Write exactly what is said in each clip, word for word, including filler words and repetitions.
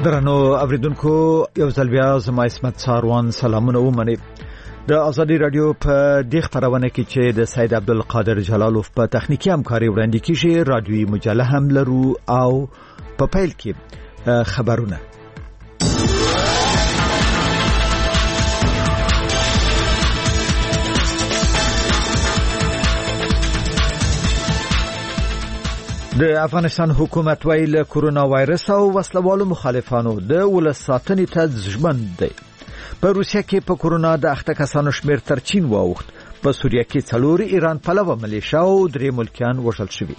درنو اوریدونکو یو ځل بیا زما اسمت ساروان سلامونه ومني. د ازادي رادیو په دې خبرونه کې چې د سید عبدالقادر جلالوف په تخنیکی همکاري وړاندې کیږي رادیوي مجله هم لرو او په پیل کې خبرونه. د افغانستان حکومت ویل کرونا وایرس او وسلوالو مخالفانو د ولس ساتنې ته ژمن دي. په روسیه کې په کرونا د اخته کسانو شمیر تر چین واوښت. په سوریه کې څلور ایران پلوه ملیشا او درې ملکیان وژل شوي.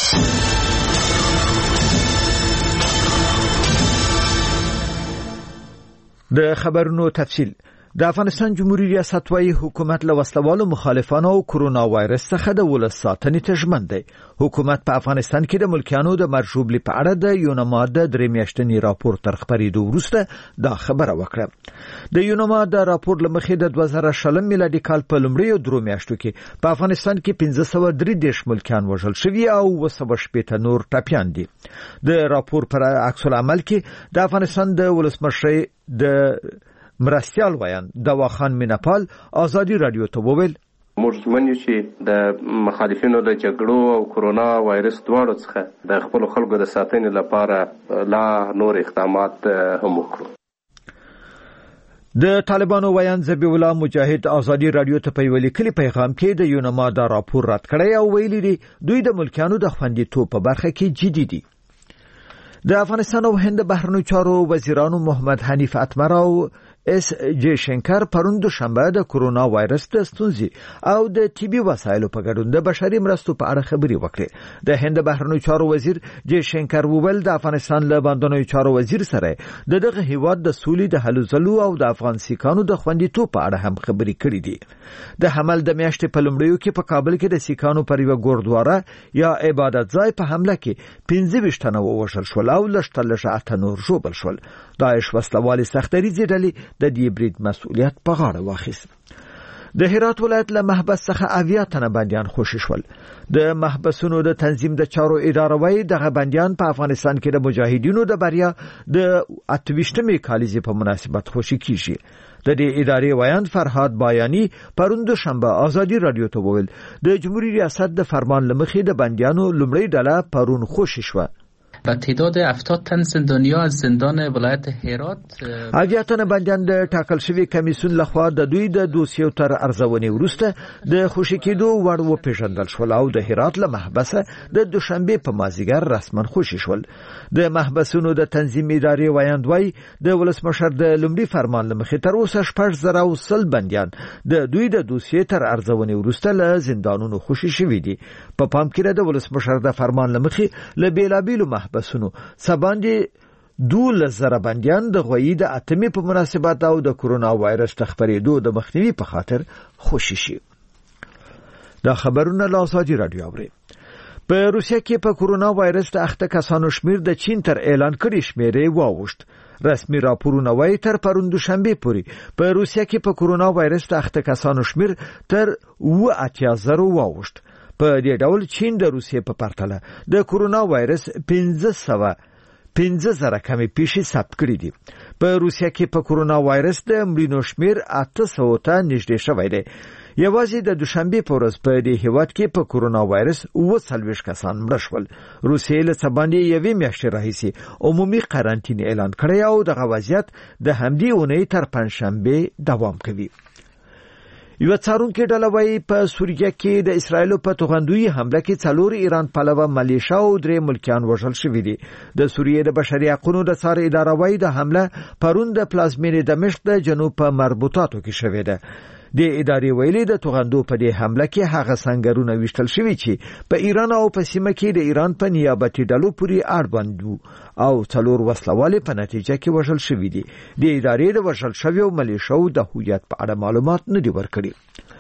د خبرونو تفصیل. د افغانستان جمهوریت ریاست وايي حکومت له وسلوالو مخالفانو او کرونا وایرس څخه د ولس ساتنې ته ژمن دی. حکومت په افغانستان کې د ملکیانو د مرجوبلي په اړه د یونما د درې میاشتنی راپور تر خبرېدو وروسته دا خبره وکړه. د یونما د راپور لمخې د دوه زره شلم میلادي کال په لومړیو درو میاشتو کې په افغانستان کې پنځه سوه درې دېرش ملکیان وژل شوي او اوه سوه شپېته نور ټپیان دي. د راپور پر عکس العمل کې د افغانستان د ولسمشر د مرستیال ویان دواخان میناپال ازادي رادیو ته وویل موږ ژمن یو چې د مخالفینو د جګړو او کرونا وایرس دواړو څخه د خپل خلکو د ساتنې لپاره لا نور اقدامات هم وکړو. د طالبانو ویان ذبیح الله مجاهد ازادي رادیو ته په ویلي کلی پیغام کې د یونما دا راپور رد کړی او ویلي دی دوی د ملکیانو د خوندیتوب په برخه کې جدي دي. د افغانستان او هند بهرنیو چارو وزیرانو محمد حنیف اتمر او اس جی شنکر پرون دوشنبه د کرونا وایرس د ستونزې او د طبي وسایلو په ګډون د بشري مرستو په اړه خبرې وکړې. د هند بهرنیو چارو وزیر جی شنکر وویل د افغانستان له باندنیو چارو وزیر سره د دغه هیواد د سولې د هلو ځلو او د افغان سیکانو د خوندیتوب په اړه هم خبرې کړې دي. د حمل د میاشتې په لومړیو کې په کابل کې د سیکانو پر یو ګوردواره یا عبادت ځای په حمله کې پنځه ویشت تنه ووژل شول او لږ تر لږه اته نور ژوبل شول. داعش وسلوالې سختدریځې ډلې د دې برید مسؤلیت په غاړه واخیست. د هرات ولایت له محبس څخه اویا تنه بندیان خوشي شول. د محبسونو د تنظیم د چارو اداره وايي دغه بندیان په افغانستان کې د مجاهدینو د بریا د اتويشتمې کالیزې په مناسبت خوشي کیږي. د دې ادارې ویان فرهاد بایانی پرون دوشنبه ازادي رادیو ته وویل د جمهوریت ریاست د فرمان لمخې د بندیانو لومړی ډله پرون خوشي شوه. و تعداد هفتاد تن زندانیا از زندان ولایت هرات اویا تن بندیان د ټاکل شوی کمیسیون لخوا د دوی د دوسیو تر ارزونې وروسته د خوشي کېدو وړ وپېژندل شول او د هرات له محبسه د دوشنبه په مازیګر رسما خوشي شول. د محبسونو د تنظیم ادارې ویاند وای د ولسمشر د لومړي فرمان لمخې تر اوسه شپږ زره او سل بندیان د دوی د دوسیې تر ارزونې وروسته له زندانونو خوشي شوي دي. په پا پام کې د ولسمشر د فرمان لمخې له بیلابیلو محبسونو سباندې دوه زره بندیان د غوی د اتمې په مناسبت او د کرونا وایرس تخبرېدو د مخنیوي په خاطر خوشي شي. دا خبرونه له ازادي رادیو اوري. په روسیه کې په کرونا وایرس د اخته کسانو شمیر د چین تر اعلان کړي شمیرې واوښت. رسمي راپورونه وايي تر پرون دوشنبه پورې په روسیه کې په کرونا وایرس د اخته کسانو شمیر تر اوه اتیا زره واوښت. په دې ډول چین د روسیې په پرتله د کرونا وایرس پنځه سوه پنځه زره کمې پیښې ثبت کړې دي. په روسیه کې په کرونا وایرس د مړینو شمیر اته سوه ته نږدې شوی دی. یوازې د دوشنبه په ورځ په دې هیواد کې په کرونا وایرس اوه څلوېښت کسان مړه شول. روسیې له سباندې یوې میاشتې راهیسې عمومي قرنطین اعلان کړی او دغه وضعیت د همدې اونۍ تر پنجشنبه دوام کوي. یو څارونکو ډله وايي په سوریه کې د اسرایل په توغندوی حمله کې څلور ایران پلوه ملیشا او درې ملکیان وژل شوي دي. د سوریې د بشري حقوقو د څار اداره وايي د حمله پرون د پلازمینې دمشق د جنوب په مربوطاتو کې شوې ده. د ادارې ویلي د توغندو په دې حمله کې هغه سنگرونه وشتل شوي چې په ایران او په سیمه کې د ایران په نیابتي ډلو پورې اړوند وو او څلور وسلوالې په نتیجه کې وژل شوي دي. د ادارې د وژل شویو ملیشو د هویت په اړه معلومات نه دي ورکړي.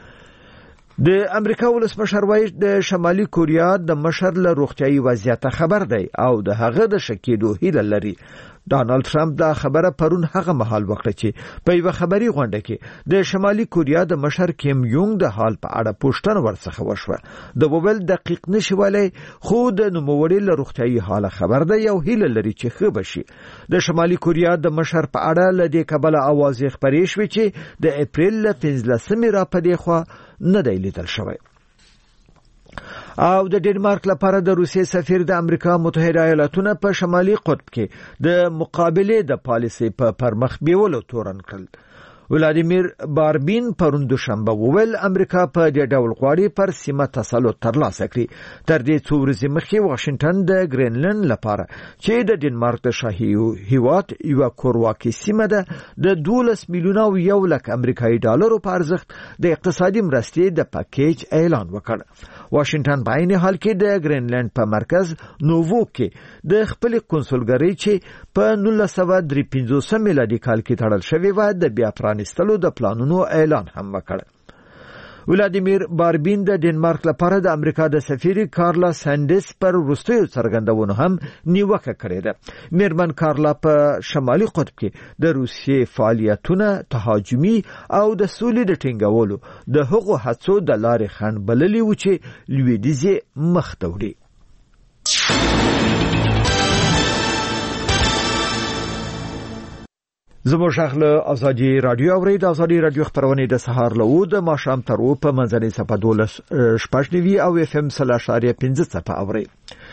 د امریکا ولسمشر وایي د شمالي کوریا د مشر له روغتیايي وضعیت خبر دی او د هغه د شکیدو هیله لري. ډانلډ ټرمپ دا خبره پرون هغه مهال وکړه چې په یو خبري غونډه کې د شمالي کوریا د مشر کیم یونګ د حال په اړه پوښتنه ورڅخه وشوه. د وویل دقیق نشولای خو د نوموړي له روغتیايي حاله خبر ده یو هیله لري چې ښه بشي. د شمالي کوریا د مشر په اړه ل دې کبله اوازې خبرې شوې چې د اپریل ل پنځلسمې را پدې خو نه دی لیدل شوی. او د ډنمارک لپاره د روسیې سفیر د امریکا متحده ایالاتونو په شمالي قطب کې د مقابله د پالیسي په پرمخ بیولو تورن کړل. ولادیمیر باربین پرون دوشنبه وویل امریکا په دې ډول غواړي پر سیمه تسلط ترلاسه کړي. تر دې څو ورځې مخکې واشنگټن د ګرینلند لپاره چې د ډنمارک د شاهي هیواد یو کورواکي سیمه ده د دولس میلیونه او یو لک امریکایي ډالرو په ارزښت د اقتصادي مرستې د پاکیج اعلان وکړ. واشنگټن په عین حال کې د ګرینلند په مرکز نووو کې د خپل کنسولګری چې په نولس سوه درې پنځوس میلادي کال کې تړل شوی و د بیا پرانیستلو د پلانونو اعلان هم وکړ. ولادیمیر باربین د ډنمارک لپاره د امریکا د سفیر کارلا سانډس پر وروستیو څرګندونو هم نیوکه کړې ده. میرمن کارلا په شمالي قطب کې د روسیې فعالیتونه تهاجمي او د سولې د ټینګولو د هغو هڅو د لارې خنډ بللي و چې لویدیځ مخ ته وړي. زموږ شغله ازادي رادیو اورید. ازادي رادیو خبرونه د سهار له د ماښام تر و په منځنۍ صفه دولس شپږنوي او اف ام سلاشاریا پنځه صفه اورید.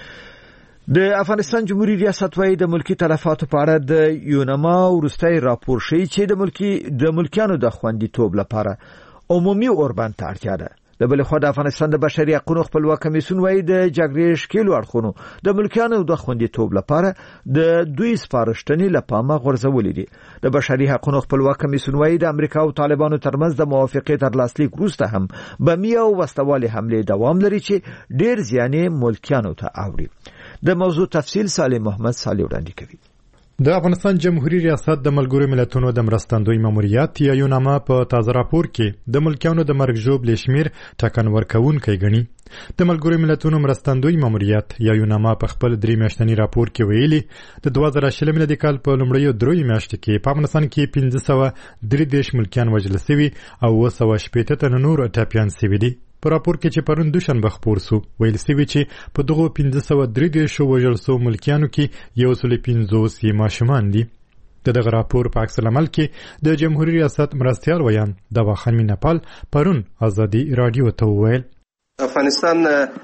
د افغانستان جمهوریت ریاست وايي د ملکی تلفاتو په اړه د یونما ورستۍ راپور شي چې د ملکی د ملکیانو د خوندیتوب لپاره عمومي اوربند ته اړتیا ده. د بل خو د افغانستان د بشري حقوقو خپلواک کمیسیون وايي د جګړې شکیلو اړخونو د ملکیانو د خوندیتوب لپاره د دوی سپارښتنې لپاره غورځولې دي. د بشري حقوقو خپلواک کمیسیون وايي د امریکا او طالبانو ترمنځ د موافقې تر لاسلیک وروسته هم بمي او وسوالي حمله دوام لري چې ډیر زیان ملکیانو ته اوري. د موضوع تفصیل سالم محمد صالح وړاندې کوي. د افغانستان جمهوریت ریاست د ملګرو ملتونو د مرستندوی ماموریت یا یوناما په تازه راپور کې د ملکیانو د مرګ ژوبل شمیر ټاکن ورکوونکی ګڼي. د ملګرو ملتونو مرستندوی ماموریت یا یوناما په خپل درې میاشتنی راپور کې ویلي د دوه زره شل میلادي کال په لومړیو درې میاشتو کې په افغانستان کې پنځه سوه درې دېرش ملکیان وژل شوي او اوه سوه شپېته تنه نور ټپیان شوي دي. په راپور کې چې پرون دوشنبه خپور سو ویل شوی چې په دغه پنځه سوه درې دېرش وژل شوو ملکیانو کې یو سل پنځوس یې ماشومان دي. د دغه راپور په عکس العمل کې د جمهوریت ریاست مرستیال ویان دواخان میناپال پرون ازادي رادیو ته وویل افغانستان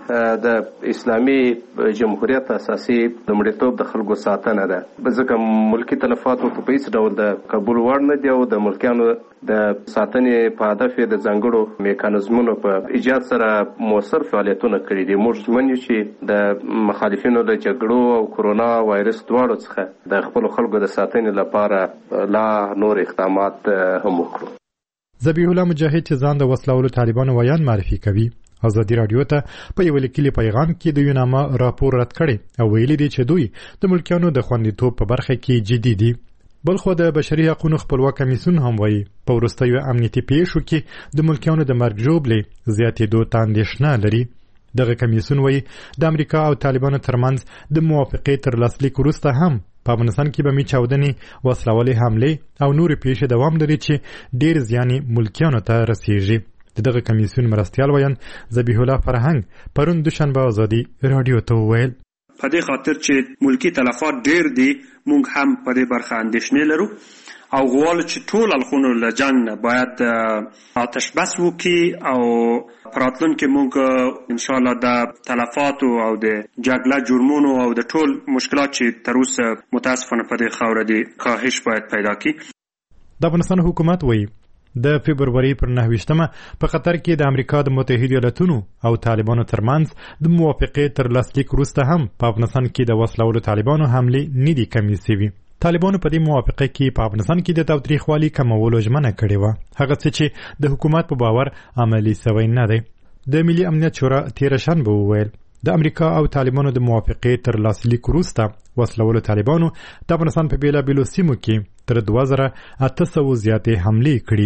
د اسلامي جمهوریت اساسي لومړیتوب د خلکو ساتنه ده. ځکه ملکی تلفات په هیڅ ډول د قبول وړ نه دي او د ملکیانو د ساتنې په هدف د ځانګړو میکانیزمونو په ایجاد سره موثر فعالیتونه کړي دي. موږ ژمن یو چې د مخالفینو د جګړو او کرونا وایرس دواړو څخه د خپل خلکو د ساتنې لپاره لا نور اقدامات هم وکړو. ذبیح الله مجاهد چې ځان د وسلوالو طالبانو ویان معرفي کوي ازادي رادیو ته په یو لیکلي پیغام کې د یوناما راپور رد کړي او ویلي دي چې دوی د ملکیانو د خوندیتوب په برخه کې جدي دي. بلخو د بشري حقوقو خپلواک کمیسیون هم وایي په وروستیو امنیتي پیښو کې د ملکیانو د مرګ ژوبلې زیاتېدو ته اندېښنه لري. دغه کمیسیون وایي د امریکا او طالبانو ترمنځ د موافقې تر لاسلیک وروسته هم په افغانستان کې بمي چاودنې وسلوالې حملې او نورې پیښې دوام لري چې ډېر زیان ملکیانو ته رسیږي. دغه کمیسیون مرستیال ویان ذبیح الله فرهنګ پرون دوشنبه ازادي رادیو ته وویل په دې خاطر چې ملکی تلفات ډیر دي موږ هم په دې برخه اندېښنې لرو او غواړو چې ټول اړخونه له جنګ باید آتش بس وکړي او راتلونکي موږ ان شاء الله د تلفات او د جګړه جرمونو او د ټول مشکلات چې تر اوسه متاسفانه په دې خاوره دي کاهش باید پیدا کړي. د افغانستان حکومت وایي د فبرवरी پر نهویشتمه په قطر کې د امریکا د متحده ایالاتونو او طالبانو ترمنځ د موافقې تر لاسلیک وروسته هم په افغانستان کې د وسلوالو طالبانو حملې نه دي کمې شوي. طالبانو په دې موافقه کې په افغانستان کې د تاوتریخوالي کمولو ژمنه کړې وه، هغه څه چې د حکومت په باور عملي شوی نه دی. د ملي امنیت شورا تېره شنبه وویل د امریکا او طالبانو د موافقې تر لاسلیک وروسته وسلوالو طالبانو د افغانستان په بیلابیلو سیمو کې تر دوه زره اته سوه زیاتې حملې کړې دي.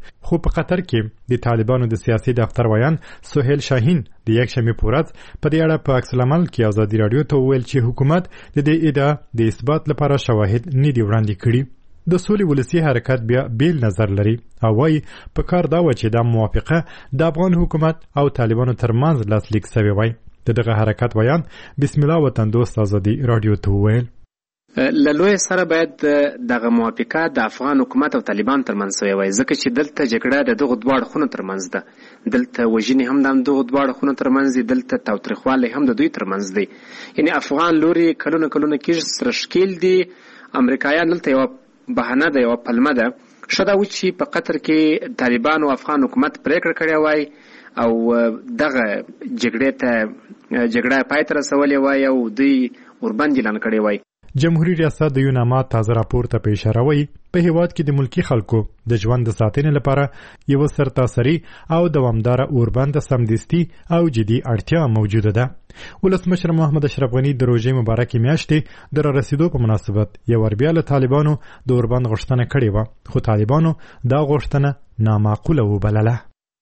خو په قطر کې د طالبانو د سیاسي دفتر ویان سهیل شاهین د یک شنبه په ورځ په دې اړه په عکس العمل کې ازادي رادیو ته وویل چې حکومت د دې ادعا د اثبات لپاره شواهد نه دی وړاندې کړي د سولې ولسی حرکت بیا بیل نظر لري او وايي په کار دا و چې د موافقه د افغان حکومت او طالبانو ترمنځ لاسلیک شوی وای دغه حرکت ویان بسم الله وطن دوست ازادي رادیو ته وویل للوی سره باید دغه موافقه د افغان حکومت او طالبان ترمنځ شوی وای ځکه چې دلته جګړه د دغه دواړو خونو ترمنځ ده دلته وژنې هم د دغه دواړو خونو ترمنځ دي دلته تاوتریخوالی هم د دوی ترمنځ دی یعنی افغان لوري کلونه کلونه کېږي سره ښکیل دي امریکایان دلته یوه بهانه ده یوه پلمه ده ښه ده و چې په قطر کې طالبان او افغان حکومت پریکړه کړې وای او دغه جګړې ته جګړه پای ته رسولې وای او دوی ورباندې اعلان کړی وای جمهوریت ریاست د یو نامه تازه راپور ته په اشاره وایي په هیواد کې د ملکی خلکو د ژوند د ساتنې لپاره یو سرتاسري او دوامداره اوربند سمدستي او جدي اړتیا موجوده ده ولسمشر محمد اشرف غنی د روژې مبارکې میاشتې د رارسېدو په مناسبت یو ور بیا له طالبانو د اوربند غوښتنه کړې وه خو طالبانو دا غوښتنه نامعقوله وبلله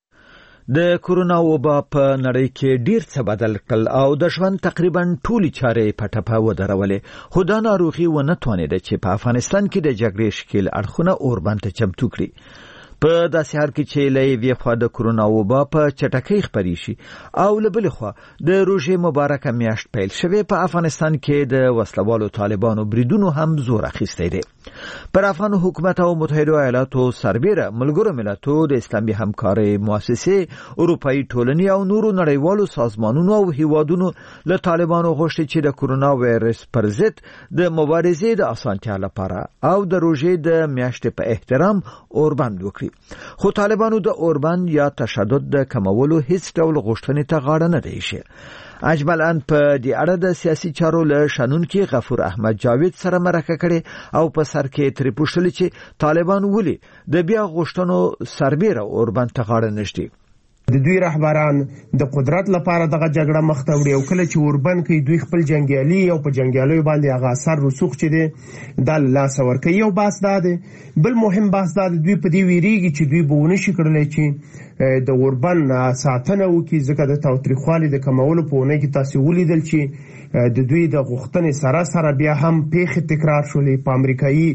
د کورونا وبا په نړۍ کې ډیر څه بدل کړل او د ژوند تقریبا ټولي چارې په ټپه ودرولې خو دا ناروغي ونه توانېده چې په افغانستان کې د جګړې شکل اړخونه اوربند ته چمتو کړي په داسې حال کې چې له یوې خوا د کورونا وبا په چټکۍ خپرې شي او له بلې خوا د روژې مبارکه میاشت پیل شوې په افغانستان کې د وسلوالو طالبانو بریدونو هم زور اخیستی دی پر افغان حکومت او متحده ایالاتو سربیره ملګرو ملتونو د اسلامي همکارۍ مؤسسې اروپאי ټولنې او نورو نړیوالو سازمانونو او هیوادونو له طالبانو غوښتي چې د کورونا وایرس پر ضد د مبارزې د اسانتیا لپاره او د روژې د میاشتې په احترام اوربند وکړي خو طالبانو د اوربند یا تشدد د کمولو هیڅ ډول غوښتنې ته غاړه نه دی ایښې اجمل ان په دې اړه د سیاسي چارو له شنونکي غفور احمد جاوید سره مرکه کړې او په سر کې ترې پوښتنه چې طالبان ولې د بیا غوښتنو سربیره اوربند ته غاړه نشدي د دوی رهبران د قدرت لپاره دغه جګړه مخ ته وړي او کله چې اوربند کوي دوی خپل جنگیالي او په جنگیالیو باندې هغه اثر رسوخ چې دی د لاس ورکوي یو بحث دا دی بل مهم بحث دا دی دوی په دې ویریږي چې دوی به ونه شي کړلی چې د اوربند ساتنه وکړي ځکه د تاوتریخوالي د کمولو په اونۍ کې تاسې ولیدل چې د دوی د غوښتنې سره سره بیا هم پیښې تکرار شولې په امریکایي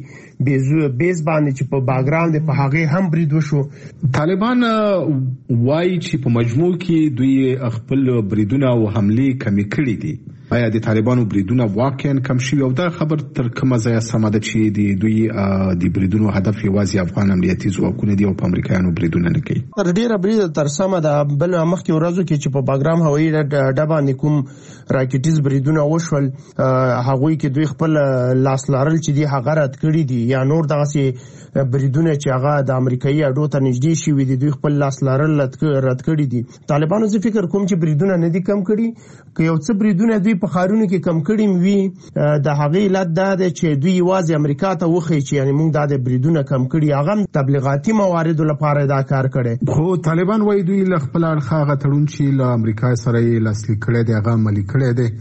بیز باندې چې په باګراوند په هغې هم برید وشو طالبان وایي چې په مجموع کې دوی خپل بریدونه او حملې کمې کړي دي آیا د طالبانو بریدونه واقعا کم شوي او دا خبر تر کومه ځایه سمه ده چې د دوی د بریدونو هدف یوازې افغان امنیتي ځواکونه دي او په امریکایانو بریدونه نه کوي تر ډیره برید تر سمه ده بل مخکې ورځو کې چې په باګرام هوایي اډه باندې کوم راکټیز بریدونه وشول هغوی کې دوی خپل لاس لارل چې دی هغه رد کړي دي یا نور دغسې بریدونه چې هغه د امریکایي اډو ته نږدې شوي دي دوی خپل لاس لارل رد کړي دي طالبانو زه فکر کوم چې بریدونه نه دي کم کړي که یو څه بریدونه دوی په ښارونو کې کم کړي وي د هغې علت دا دی چې دوی یوازې امریکا ته وښیي چې یعنې موږ دا د بریدونه کم کړي هغه تبلیغاتي مواردو لپاره دا کار کړی خو طالبان وایي دوی له خپل اړخه هغه تړون چې له امریکا سره یې لاسلیک کړی دی هغه عملي کړی دی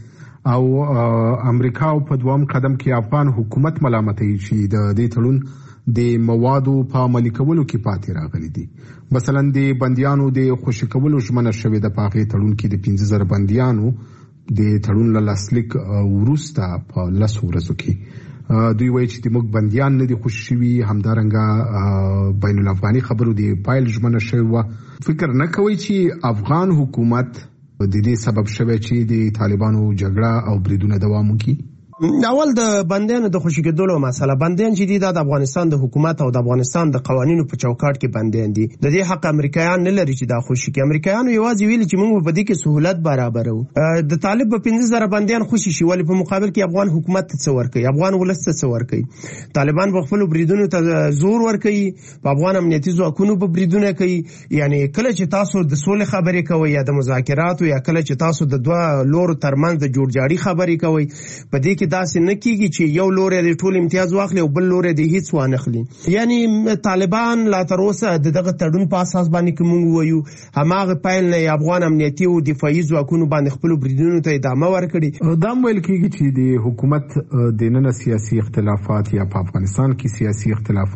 او امریکا په دوام قدم کې افغان حکومت ملامتوي چې د دې تړون د موادو په عملي کولو کې پاتې راغلي دي مثلا د بندیانو د خوشي کولو ژمنه شوې ده په هغې تړون کې د پنځه زره بندیانو د تړون له لاسلیک وروسته په لسو ورځو کې دوی وایي چې موږ بندیان نه دي خوشي شوي همدارنګه بین الافغاني خبرو د پایل ژمنه شوې وه فکر نه کوئ چې افغان حکومت د دې سبب شوی چې د طالبانو جګړه او بریدونه دوام وکړي اول د بندیانو د خوشي کېدلو مسله بندیان چې دي د افغانستان د حکومت او د افغانستان د قوانینو په چوکاټ کې بندیان دي د دې حق امریکایان نه لري چې دا خوشي کې امریکایانو یوازې ویلي چې موږ په دې کې سہولت برابرو د طالب په پنځه زره بندیان خوشي شي ولې په مقابل کې افغان حکومت ته څه ورکوي افغان ولس ته څه ورکوي طالبان په خپل بریدونو ته زور ورکوي په افغان امنیتي ځواکونو په بریدونه کوي یعنی کله چې تاسو د سولې خبرې کوئ یا د مذاکراتو یا کله چې تاسو د دوه لورو ترمنځ د جوړجاړي خبرې کوئ په دې کې داسې نه کیږي چې یو لوري د ټول امتیاز واخلي او بل لوري د هیڅ وانخلي یعنی طالبان لا تر اوسه دغه تړون په اساس باندې کوم وایو هماغه پایل نه افغان امنیتي او دفاعي ځواکونو باندې خپل بریدونو ته ادامه ورکړي دا ویل کیږي چې د حکومت د نن سیاسي اختلافات یا په افغانستان کې سیاسي اختلافات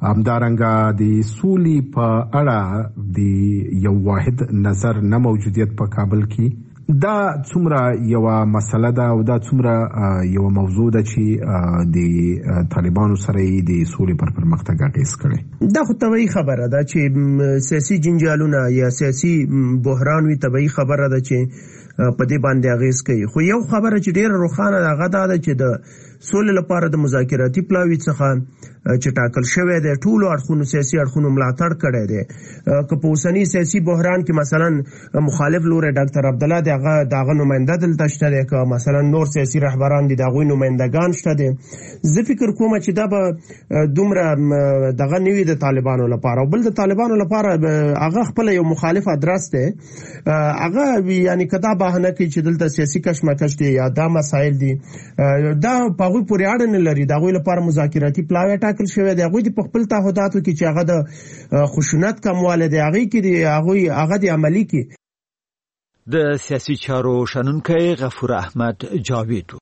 همدارنګه د سولې په اړه د یو واحد نظر نه موجودیت په کابل کې دا څومره یو مسله ده او دا څومره یو موضوع ده چې د طالبانو سره د سولې پر پرمختګ اغیز کړي. دا خو طبیعي خبره ده چې سیاسي جنجالونه یا سیاسي بحران وي، طبیعي خبره ده چې په دې باندې اغیز کوي. خو یو خبره چې ډیره روښانه ده هغه ده چې د سولې لپاره د مذاکراتي پلاوي څخه چې ټاکل شوی دی ټولو اړخونو سیاسي اړخونو ملاتړ کړی دی. که په اوسني سیاسي بحران کې مثلا مخالف لوري ډاکټر عبدالله دی هغه دغه نماینده دلته شته دی، که مثلا نور سیاسي رهبران دي دغه نمایندگان شته دي. زه فکر کوم چې دا به دومره دغه نوي د طالبانو لپاره او بل د طالبانو لپاره هغه خپل یو مخالف ادرس دی، هغه یعنی کدا بهانه کوي چې دلته سیاسي کشمکش دي یا دا مسایل دي، دا په هغوی پورې اړه نه لري. د هغوی لپاره مذاکراتي پلاوی ټاکل شوی دی، هغوی په خپل تعهداتو کې چې هغه د خشونت کمواله دی هغه کې دی هغوی هغه د عملی کې. د سیاسي چارو شنونکی غفور احمد جاوید.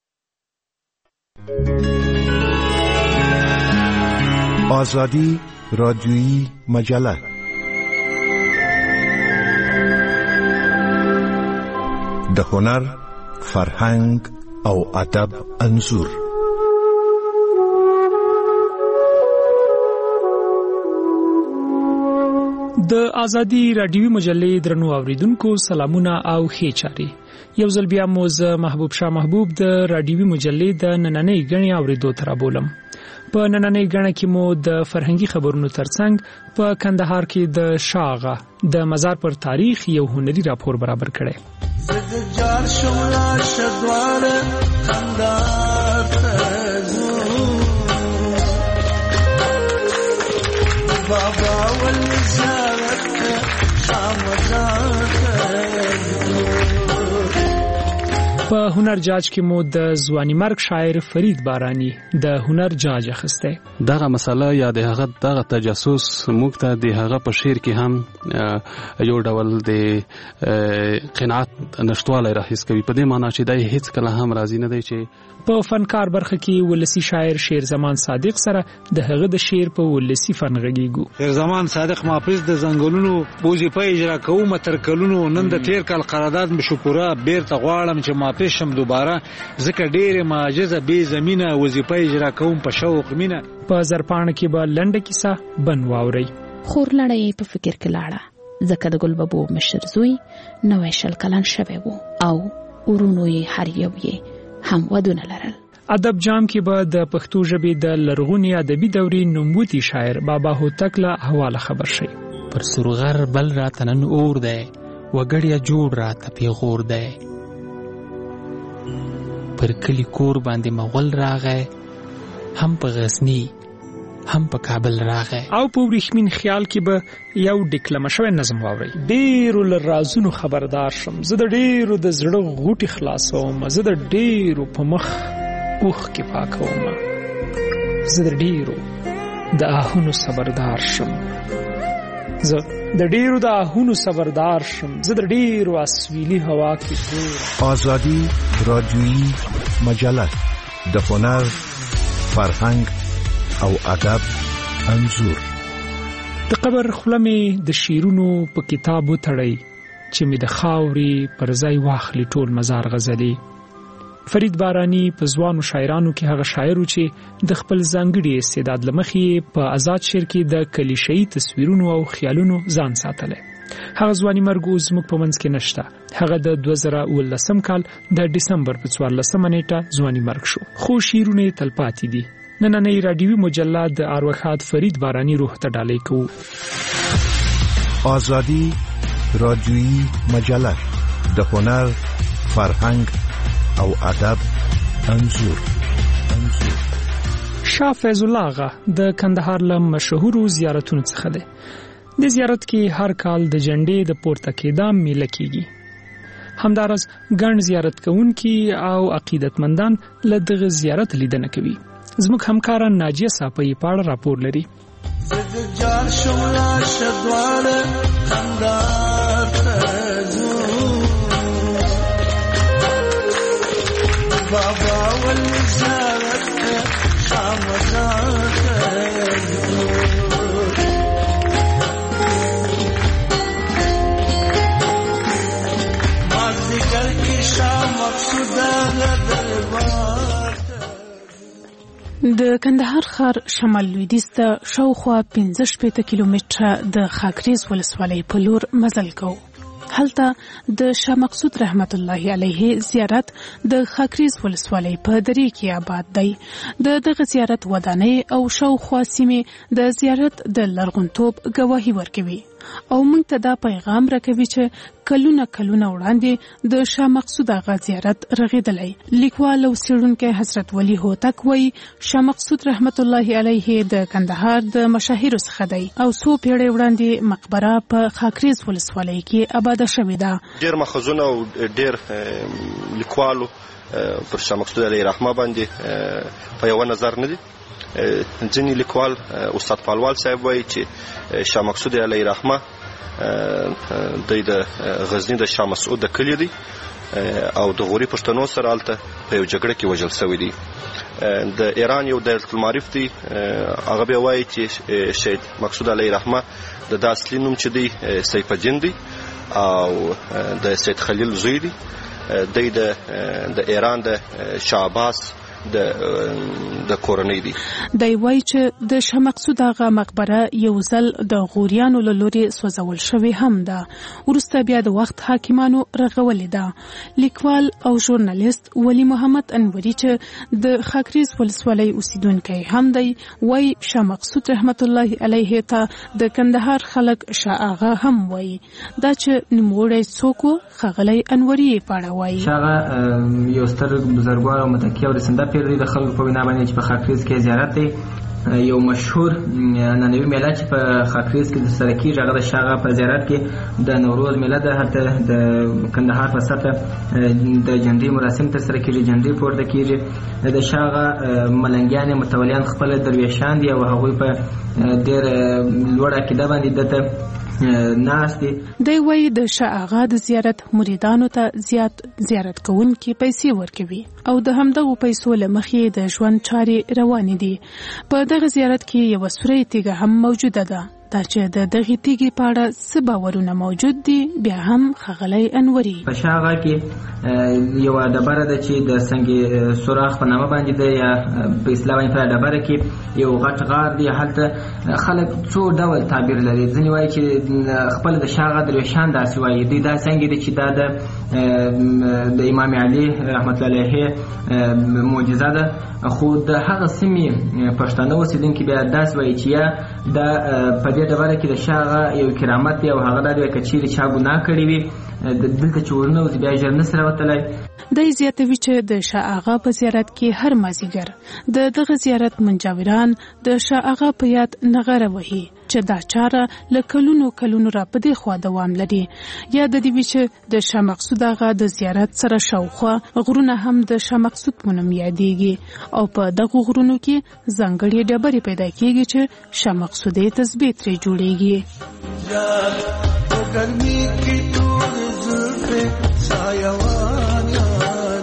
آزادی رادیویی مجله د هنر، فرهنګ او ادب انځور. د ازادي رادیوي مجلې درنو اوریدونکو سلامونه او ښې چاري. یو ځل بیا مو زه محبوب شاه محبوب د رادیوي مجلې د نننۍ غني اوریدو تر بولم. په نننۍ غنه کې مو د فرهنګي خبرونو ترڅنګ په کندهار کې د شاغه د مزار پر تاریخ یو هنري راپور برابر کړي. زجار شملا شدوار خندات بابا والزارت شامزات. په هنر جاج کې مو د ځواني مرګ شاعر فرید بارانی د هنر جاج اخسته. دغه مسله یا د هغه دغه تجسس موږ ته د هغه په شعر کې هم یو ډول د قناعت نشټوالی راحیس کوي، په دې معنی چې دای هیڅ کله هم راضي نه دی. چې په فنکار برخه کې ولسی شاعر شیر زمان صادق سره د هغه د شعر په ولسی فن غږیږو. شیر زمان صادق ماپس د زنګلونو بوزي په اجرا کوم تر کلونو نن د تیر کال قرارداد مشکوره بیرته غواړم چې ماپس شم دوباره ځکه ډېر معجزه به زمينه وظیفه اجرا کوم په شوق مینه. په زرپان کې به لنډه کیسه بن واوري. خور لړۍ په فکر کې لاړه ځکه د ګلبابو مشر زوی نوې شل کلن شوی وو او ورونو یې هر یو یې هم ودونه لرل. ادب جام کې به د پښتو ژبې د لرغونی ادبي دورې نوموتی شاعر بابا هوتک له حواله خبر شي. پر سرغر بل را تنن اور دی وګړیا جوړ را ته پیغور دی، پر کلی کور باندې مغول راغی هم په غزنی هم په کابل راغی. او په ورېښمین خیال کې به یو ډیکلمه شوی نظم واوري. ډېرو له رازونو خبردار شم، زه د ډېرو د زړه غوټې خلاصوم، زه د ډېرو په مخ اوښکې پاکوم، زه د ډېرو د آهونو صبردار شم، زه د ډېرو د آهونو صبردار شم، زه د ډېرو اسویلي هوا کې ګورم. آزادی رادیویی مجله د هنر، فرهنګ او ادب انځور. د قبر خلمې د شیرونو په کتاب وتړی چې می د خاورې پر ځای واخلي ټول مزار غزلي. فرید بارانی په ځوانو شاعرانو کې هغه شاعر چې د خپل ځانګړي استعداد لمخې په آزاد شعر کې د کلیشه‌ای تصویرونو او خیالونو ځان ساتلی. هغه ځواني مرګ اوس زموږ په منځ کې نشته. هغه د دوه زره اوولسم کال د ډسمبر په څوارلسمه نیټه ځواني مرګ شو، خو شعرونه یې تلپاتې دي. نننۍ رادیوي مجله د اروخات فرید بارانی روح ته ډالۍ کوو. آزادی رادیویی مجله د هنر، فرهنګ او ادب انځور. شاه فیض الله غا د کندهار له مشهورو زیارتونو څخه دی. د زیارت کې هر کال د جنډې د پورته کېدا میله کیږي. همدارس ګڼ زیارت کوونکي او عقیدتمندان له دغه زیارت لیدنه کوي. زموږ همکار ناجیه صافی په اړه راپور لري. زجار شملا شدوار خندات بابا والزارت شامزات. د کندهار ښار شمال لویدیځ ته شاوخوا پنځه شپېته کیلومتره د خاکریز ولسوالۍ په لور مزل کوو. هلته د شاه مقصود رحمت الله علیه زیارت د خاکریز ولسوالۍ په درې کې آباد دی. د دغه زیارت ودانۍ او شاوخوا سیمې د زیارت د لرغونتوب ګواهي ورکوي او موږ ته دا پیغام راکوي چې کلونه کلونه وړاندې د شاه مقصود آغا زیارت رغېدلی. لیکوال او څېړونکی حضرت ولی هوتک وایي شاه مقصود رحمت الله علیه د کندهار د مشاهیرو څخه دی او څو پیړۍ وړاندې مقبره په خاکریز ولسوالۍ کې آباده شوې ده. ډېر ماخذونه او ډېر لیکوالو پر شاه مقصود علیه رحمه باندې په یوه نظر نه دي. ځینې لیکوال استاد پالوال صاحب وایي چې شاه مقصود علیه رحمه د غزنی د شاه مسعود د کلي دی او د غوري پښتنو سره هلته په یو جګړه کې وژل شوی دی. د ایران یو دایرة المعارف دی، هغه بیا وایي چې شهید مقصود علیه رحمه د دا اصلي نوم چې دی سیف الدین دی او د سید خلیل زوی دی. دی د ایران د شاه عباس د د کورنۍ دی. دی وایي چې د شاه مقصود آغا مقبره یو ځل د غوریانو له لورې سوځول شوې هم ده، وروسته بیا د وخت حاکمانو رغولې ده. لیکوال او ژورنالیست ولی محمد انوري چې د خاکریز ولسوالۍ اوسیدونکی هم دی وایي شاه مقصود رحمت الله علیه ته د کندهار خلک شاه آغا هم وایي. دا چې نوموړی څوک و ښاغلی انوري یې په اړه وایي. شاه آغا یو ستر بزرګوار او متقي او رسنده پیر دی. د خلکو په وینا باندې چې په خاکریز کې زیارت دی، یو مشهور ننوي میله چې په خاکریز کې ترسره کېږي هغه د شاه آغا په زیارت کې د نوروز میله ده. هلته د کندهار په سطحه د جنډۍ مراسم ترسره کېږي، جنډۍ پورته کېږي. د شاه آغا ملنګیان متولیان خپل درویشان دي او هغوی په ډېر لوړ عقیده باندې دته ناست دي. دی وایي د شاه آغا د زیارت مریدانو ته زیات زیارت کوونکي پیسې ورکوي او د همدغو پیسو له مخې د ژوند چارې روانې دي. په دغه زیارت کې یوه سوری تیږه هم موجوده ده. دا چې د دغې تیږې په اړه څه باورونه موجود دي بیا هم ښاغلی انوري. په شاه آغا کې یوه ډبره ده چې د سنگ سوراخ په نامه باندې ده، یا په اصطلاح باندې په ډبره کې یو غټ غار دی. هلته خلک څو ډول تعبیر لري. ځینې وایي چې خپل د شاه آغا درویشان داسې وایي، دوی دا څنګه دي چې دا د د امام علي رحمت الله علیه معجزه ده. خو د هغه سیمې پښتانه اوسېدونکي بیا داسې وایي چې یا دا په دې ډبره کې د شاه آغا یو کرامت دی او هغه دا دی که چیرې چا ګناه کړې وي دلته چې ورنوځي بیا ژر نه سره وتلی. دی زیاتوي چې د شاه آغا په زیارت کې هر مازیګر د دغه زیارت منجاوران د شاه آغا په یاد نغاره وهي چې دا چاره له کلونو کلونو را په دې خوا دوام لري. یا د دې وی چې د شاه مقصود آغا د زیارت سره شاوخوا غرونه هم د شاه مقصود په نوم یادېږي او په دغه غرونو کې ځانګړې ډبرې پیدا کېږي چې شاه مقصودي تسبیح ترې جوړېږي. गर्मी की दूर जुल्फे सायवान यार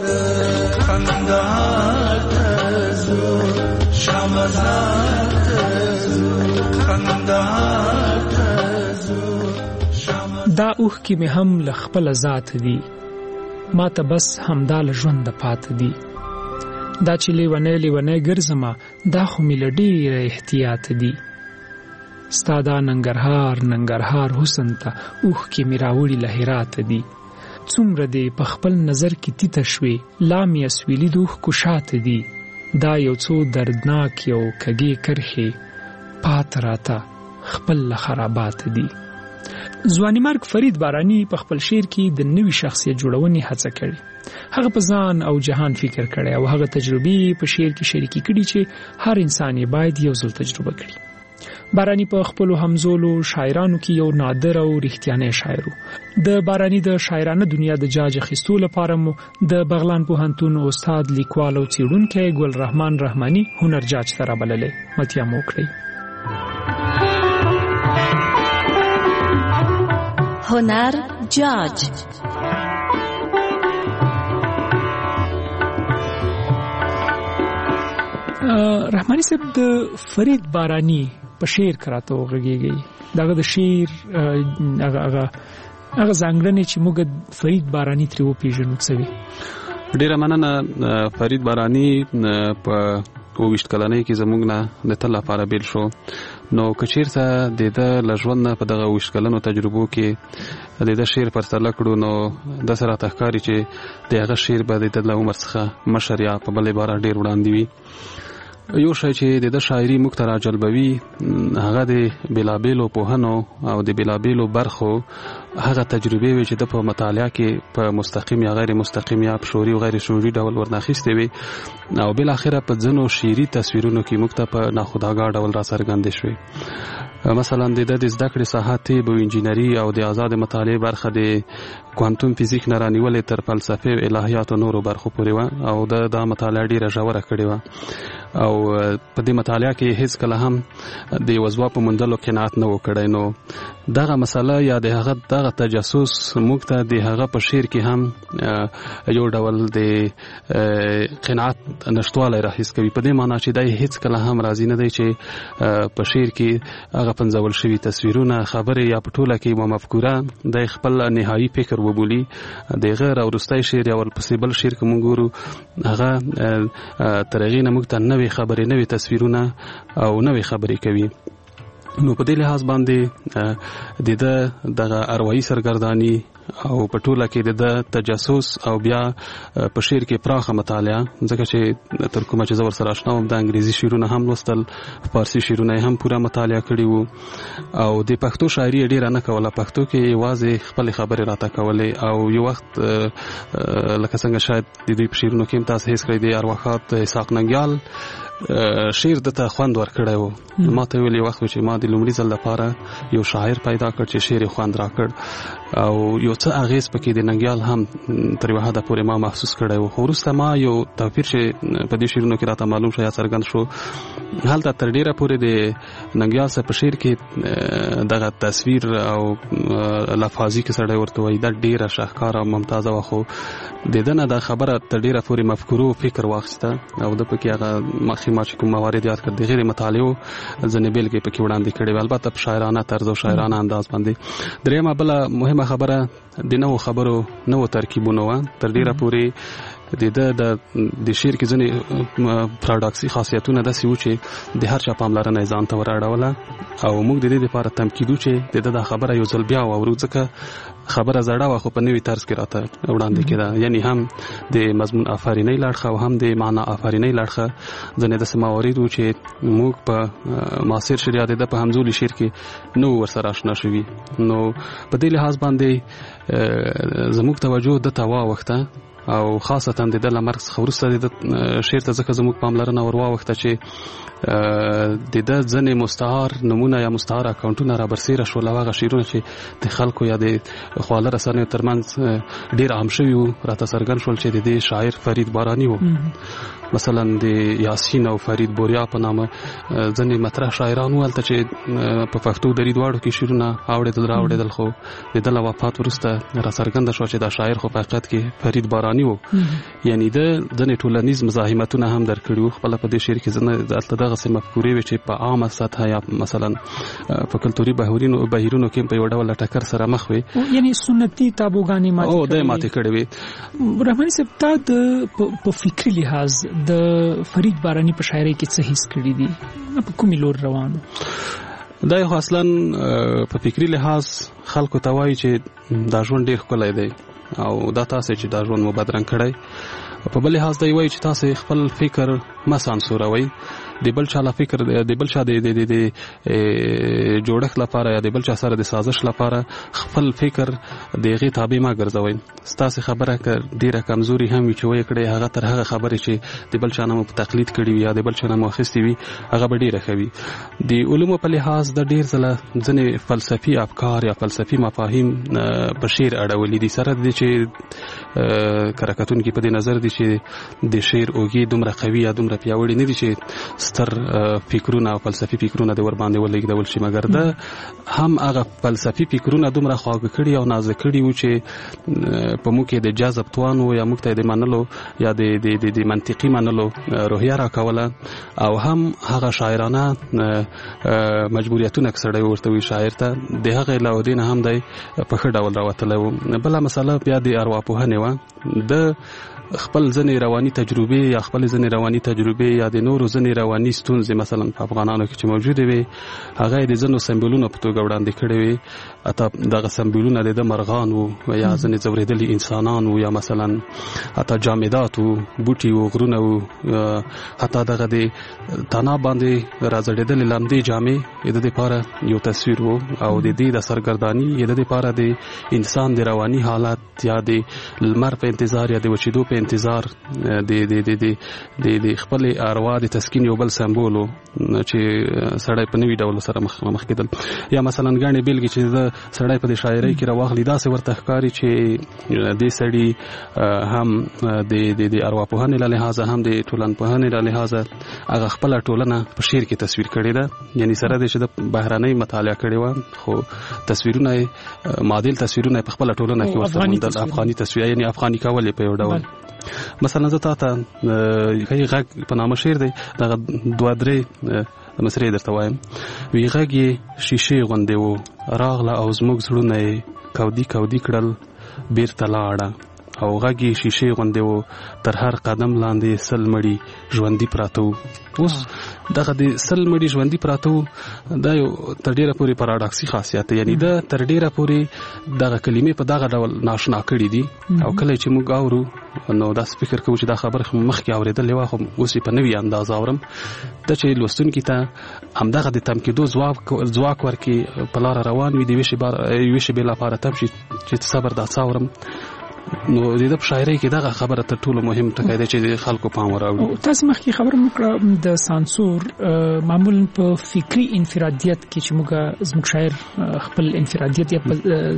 खंदार तजो शमज़ार तजो खंदार तजो دا اوخ کې مې هم له خپل ذات دي، ما ته بس همدا له ژوند پات دي. دا چې لیونی لیونی ګرځمه دا خو مې له ډېره احتیاط دي. ستا دا ننګرهار ننګرهار حسن ته اوښ کې مې راوړي له هرات دي. څومره دې په خپل نظر کې تیته شوې لا مې اسویلي د اوښکو شاته دي. دا یو څو دردناک یو کږې کرښې پات راته خپل له خرابات دي. ځواني مرګ فرید باراني په خپل شعر کې د نوي شخصیت جوړونې هڅه کړې. هغه په ځان او جهان فکر کړی او هغه تجربې په شعر کې شریکې کړي چې هر انسان یې باید یو ځل تجربه کړي. باراني په خپلو همزولو شاعرانو کې یو نادر او رښتیانی شاعر و. د باراني د شاعرانه دنیا د جاج اخیستو لپاره مو د بغلان پوهنتون استاد لیکوال او څېړونکی ګل رحمان رحماني هنر جاج ته رابللی. متیا مو وکړئ. هنر جاج رحماني صاحب د فرید باراني په شعر کراته وغږیږي. دغه د شعر هغه هغه هغه ځانګړنې چې موږ فرید باراني ترې وپېژنو څه وي؟ ډیره مننه فرید بارانی په وویشت کلنۍ کې زموږ نه د تل لپاره بیل شو. نو که چېرته د ده له ژوند نه په دغه ویشت کلنو تجربو کې د ده شعر پرتله کړو نو داسې راته ښکاري چې د هغه شعر به د ده له عمر څخه مشر یا په بل عبارت ډېر وړاندې وي. یو شی چې د ده شاعري موږ ته راجلبوي هغه د بېلابېلو پوهنو او د بېلابېلو برخو هغه تجربې وي چې د په مطالعه کې په مستقیم یا غیر مستقیم یا په شعوري او غیر شعوري ډول ورناخیستې وي او بالاخره په ځینو شعري تصویرونو کې موږ ته په ناخودآګاه ډول راڅرګندې شوې. مثلا د ده د زده کړې ساحه طب او انجینري او د آزاد مطالعې برخه د کوانتوم فزیک نه رانیولې تر فلسفې او الهیات او نورو برخو پورې وه او د دا مطالعه ډېره ژوره کړې وه او په دې مطالعه کې هیڅ کله هم د یوه ځواب په موندلو قناعت نه و کړی. نو دغه مسله یا د هغه دغه تجسس موږ ته د هغه په شعر کې هم یو ډول د قناعت نشتوالی راحیس کوي په دې معنا چې دی هیڅ کله هم راضي نه دی چې په شعر کې هغه پنځول شوي تصویرونه خبرې یا په ټوله کې یوه مفکوره دی خپل نهایي فکر وبولي. د هغه راوروستی شعر یا ورپسې بل شعر که موږ ګورو هغه تر هغې نه موږ ته نوې خبرې نوې تصویرونه او نوې خبرې کوي. نو په دې لحاظ باندې د ده دغه اروايي سرګرداني او په ټوله کې د ده تجسس او بیا په شعر کې پراخه مطالعه ځکه چې تر کومه چې زه ورسره اشنا وم د انګریزي شعرونه هم لوستل فارسي شعرونه یې هم پوره مطالعه کړي وو او د پښتو شاعري یې ډېره نه کوله. پښتو کې یوازې خپلې خبرې راته کولې او یو وخت لکه څنګه شاید د دوی په شعرونو کې هم تاسو حس کړئ د ارواښاد اسحاق ننګیال شعر دته خوند ورکړی و. ما ته ویل یو وخت چې ما د لومړي ځل لپاره یو شاعر پیدا کړ چې شعر یې خوند راکړ او یو څه اغېز پکې د ننګیال هم تر یوه حده پورې ما محسوس کړی و. خو وروسته ما یو توپیر چې په دې شعرونو کې راته معلوم شو یا څرګند شو هلته تر ډېره پورې د ننګیال صاحب په شعر کې دغه تصویر او لفاظي کې سړی ورته وایي دا ډېره شاهکاره او ممتازه وه خو د ده نه دا خبره تر ډېره پورې مفکورو فکر واخیسته او ده پکې هغه ما چې کوم موارد یاد کړ د غیر مطالعو ځینې بیلګې پکې وړاندې کړې وې البته په شاعرانه طرز او شاعرانه انداز باندې. درېیمه بله مهمه خبره د نوو خبرو نوو ترکیبونو وه. تر ډېره پورې د ده د شعر کې ځینې پراډاکسي خاصیتونه داسې وو چې د هر چا پاملرنه یې ځان ته ور اړوله او موږ د دې دپاره تمکیدو چې د ده دا خبره یو ځل بیا واورو ځکه خبره زړه وه خو په نوي طرز کې راته وړاندې کېده یعنی هم د مضمون آفرینۍ لاړخه او هم د معنا آفرینۍ لاړخه ځینې داسې موارد وو چې موږ په معاصر شعر یا د ده په همزولي شعر کې نه وو ورسره اشنا شوي. نو په دې لحاظ باندې زموږ توجه ده ته واوښته او خاصتا د ده له مرګ څخه وروسته د ده شعر ته ځکه زموږ پاملرنه ور واوښته چې د ده ځینې مستعار نومونه یا مستعار اکاونټونه را برسېره شول او هغه شعرونه چې د خلکو یا د خواله رسنیو ترمنځ ډېر عام شوي وو راته څرګند شول چې د دې شاعر فرید باراني و. مثلا د یاسین او فرید بوریا په نامه ځینې مطرح شاعران وو هلته چې په پښتو دري دواړو کې شعرونه اورېدل را اورېدل خو د ده له وفات وروسته را څرګنده شوه چې دا شاعر خو په حقیقت کې فرید باراني و. یعنی ده ځینې ټولنیز مزاحمتونه هم در کړي وو خپله په دې شعر کې ځینې دلته دغسې مفکورې وې چې په عامه سطحه یا مثلا په کلتوري بهیرونو بهیرونو کې په یو ډول له ټکر سره مخ وې یعنی سنتي تابوګانې ماتې او ده ماتې کړې وې. رحماني صاحب تا د په فکري لحاظ د فرید باراني په شاعرۍ کې څه حس کړي دي په کومې لور روانو؟ دا خو اصلا په فکري لحاظ خلکو ته وایي چې دا ژوند ډېر ښکلی دی او دا تاسې چې دا ژوند مو بدرنګ کړی. په بل لحاظ دی وایي چې تاسې خپل فکر مه سانسوروئ د بل چا له فکر د بل چا د جوړښت لپاره یا د بل چا سره د سازش لپاره خپل فکر د هغې تابع مه ګرځوئ. ستاسې خبره که ډېره کمزوري هم وي چې ویې کړئ هغه تر هغه خبرې چې د بل چا نه مو په تقلید کړي وي یا د بل چا نه مو اخیستې وي هغه به ډېره ښه وي. د علومو په لحاظ د ډېر ځله ځینې فلسفي افکار یا فلسفي مفاهیم په شعر اړولي دي سره د چې کره کتونکي په دې نظر دي چې د شعر اوږې دومره قوي یا دومره پیاوړي نه دي چې ستر فکرونه او فلسفي فکرونه د ور باندې ولګیدل شي، مګر دا هم هغه فلسفي فکرونه دومره خواږه کړي او نازه کړي و چې په موږ کې د جذب توانو یا موږ ته د منلو یا د د د منطقي منلو روحیه راکوله، او هم هغه شاعرانه مجبوریتونه کسړی ورته وي شاعر ته د هغه لاودین هم دی په ښه ډول راوتلی و. بله مسله بیا د ارواپوهنې وه، د خپل ځنې رواني تجربې یا خپل ځنې رواني تجربې یا د نورو ځنې رواني ستونزې مثلا په افغانانو کې چې موجودې وي هغه د ځینو سمبولونو په توګه وړاندې کړې وي. حتی دغه سمبولونه د مرغان وو یا ځینې ځورېدلي انسانان وو یا مثلا حتی جامدات وو، بوټي وو، غرونه وو، حتی دغه د تناب باندې راځړېدلې لمدې جامې د دې لپاره یو تصویر وو، او د دې د سرګرداني د دې لپاره د انسان د رواني حالت یا د لمر په انتظار یا د وچېدو په انتظار د د د د د خپل اروا د تسکین یو بل سمبول چې سړی په نوي ډول سره مخ مخ کېدل. یا مثلا غاڼې بیلګې چې د سړی په د شاعرۍ کې راواخلي داسې ورته ښکاري چې د سړي هم د د د ارواپوهنې له لحاظه هم د ټولنپوهنې له لحاظه هغه خپله ټولنه په شعر کې تصویر کړې ده، یعنی سره د چې د بهرنۍ مطالعه کړې وه خو تصویرونه معادل تصویرونه په خپله ټولنه کې ورته موندل، افغاني تصویر یعنی افغاني کول یې په یو ډول. مثلا زه تا ته هغې غږ په نامه شعر دی، دغه دوه درې مصرې درته وایم. وی غږ یې شیشې غوندې و راغله او زموږ زړونه یې کودي کودي کړل بیرته لاړه، او غږ یې شیشې غوندې و تر هر قدم لاندې سل مړي ژوندي پراته وو. اوس دغه د سل مړي ژوندي پراته وو دا یو تر ډېره پورې پاراډاکسي خاصیت دی، یعنی دا تر ډېره پورې دغه کلمې په دغه ډول ناشنا کړي دي، او کله چې موږ اورو نو داسې فکر کوو چې دا خبره خو مخکې اورېدلې وه خو اوس یې په نوي انداز اورم. دا چې لوستونکي ته همدغه د تم کېدو ځواک ورکړي، په لاره روان وي د یوې شېبې لپاره تم شي چې صبر دا څه اورم. نو د دې په شاعرۍ کې دغه خبره تر ټولو مهم ټکی دی چې د خلکو پام وراوړي. تاسو مخکې خبره وکړه د سانسور معمولا په فکری انفرادیت کې چې موږ زموږ شاعر خپل انفرادیت یا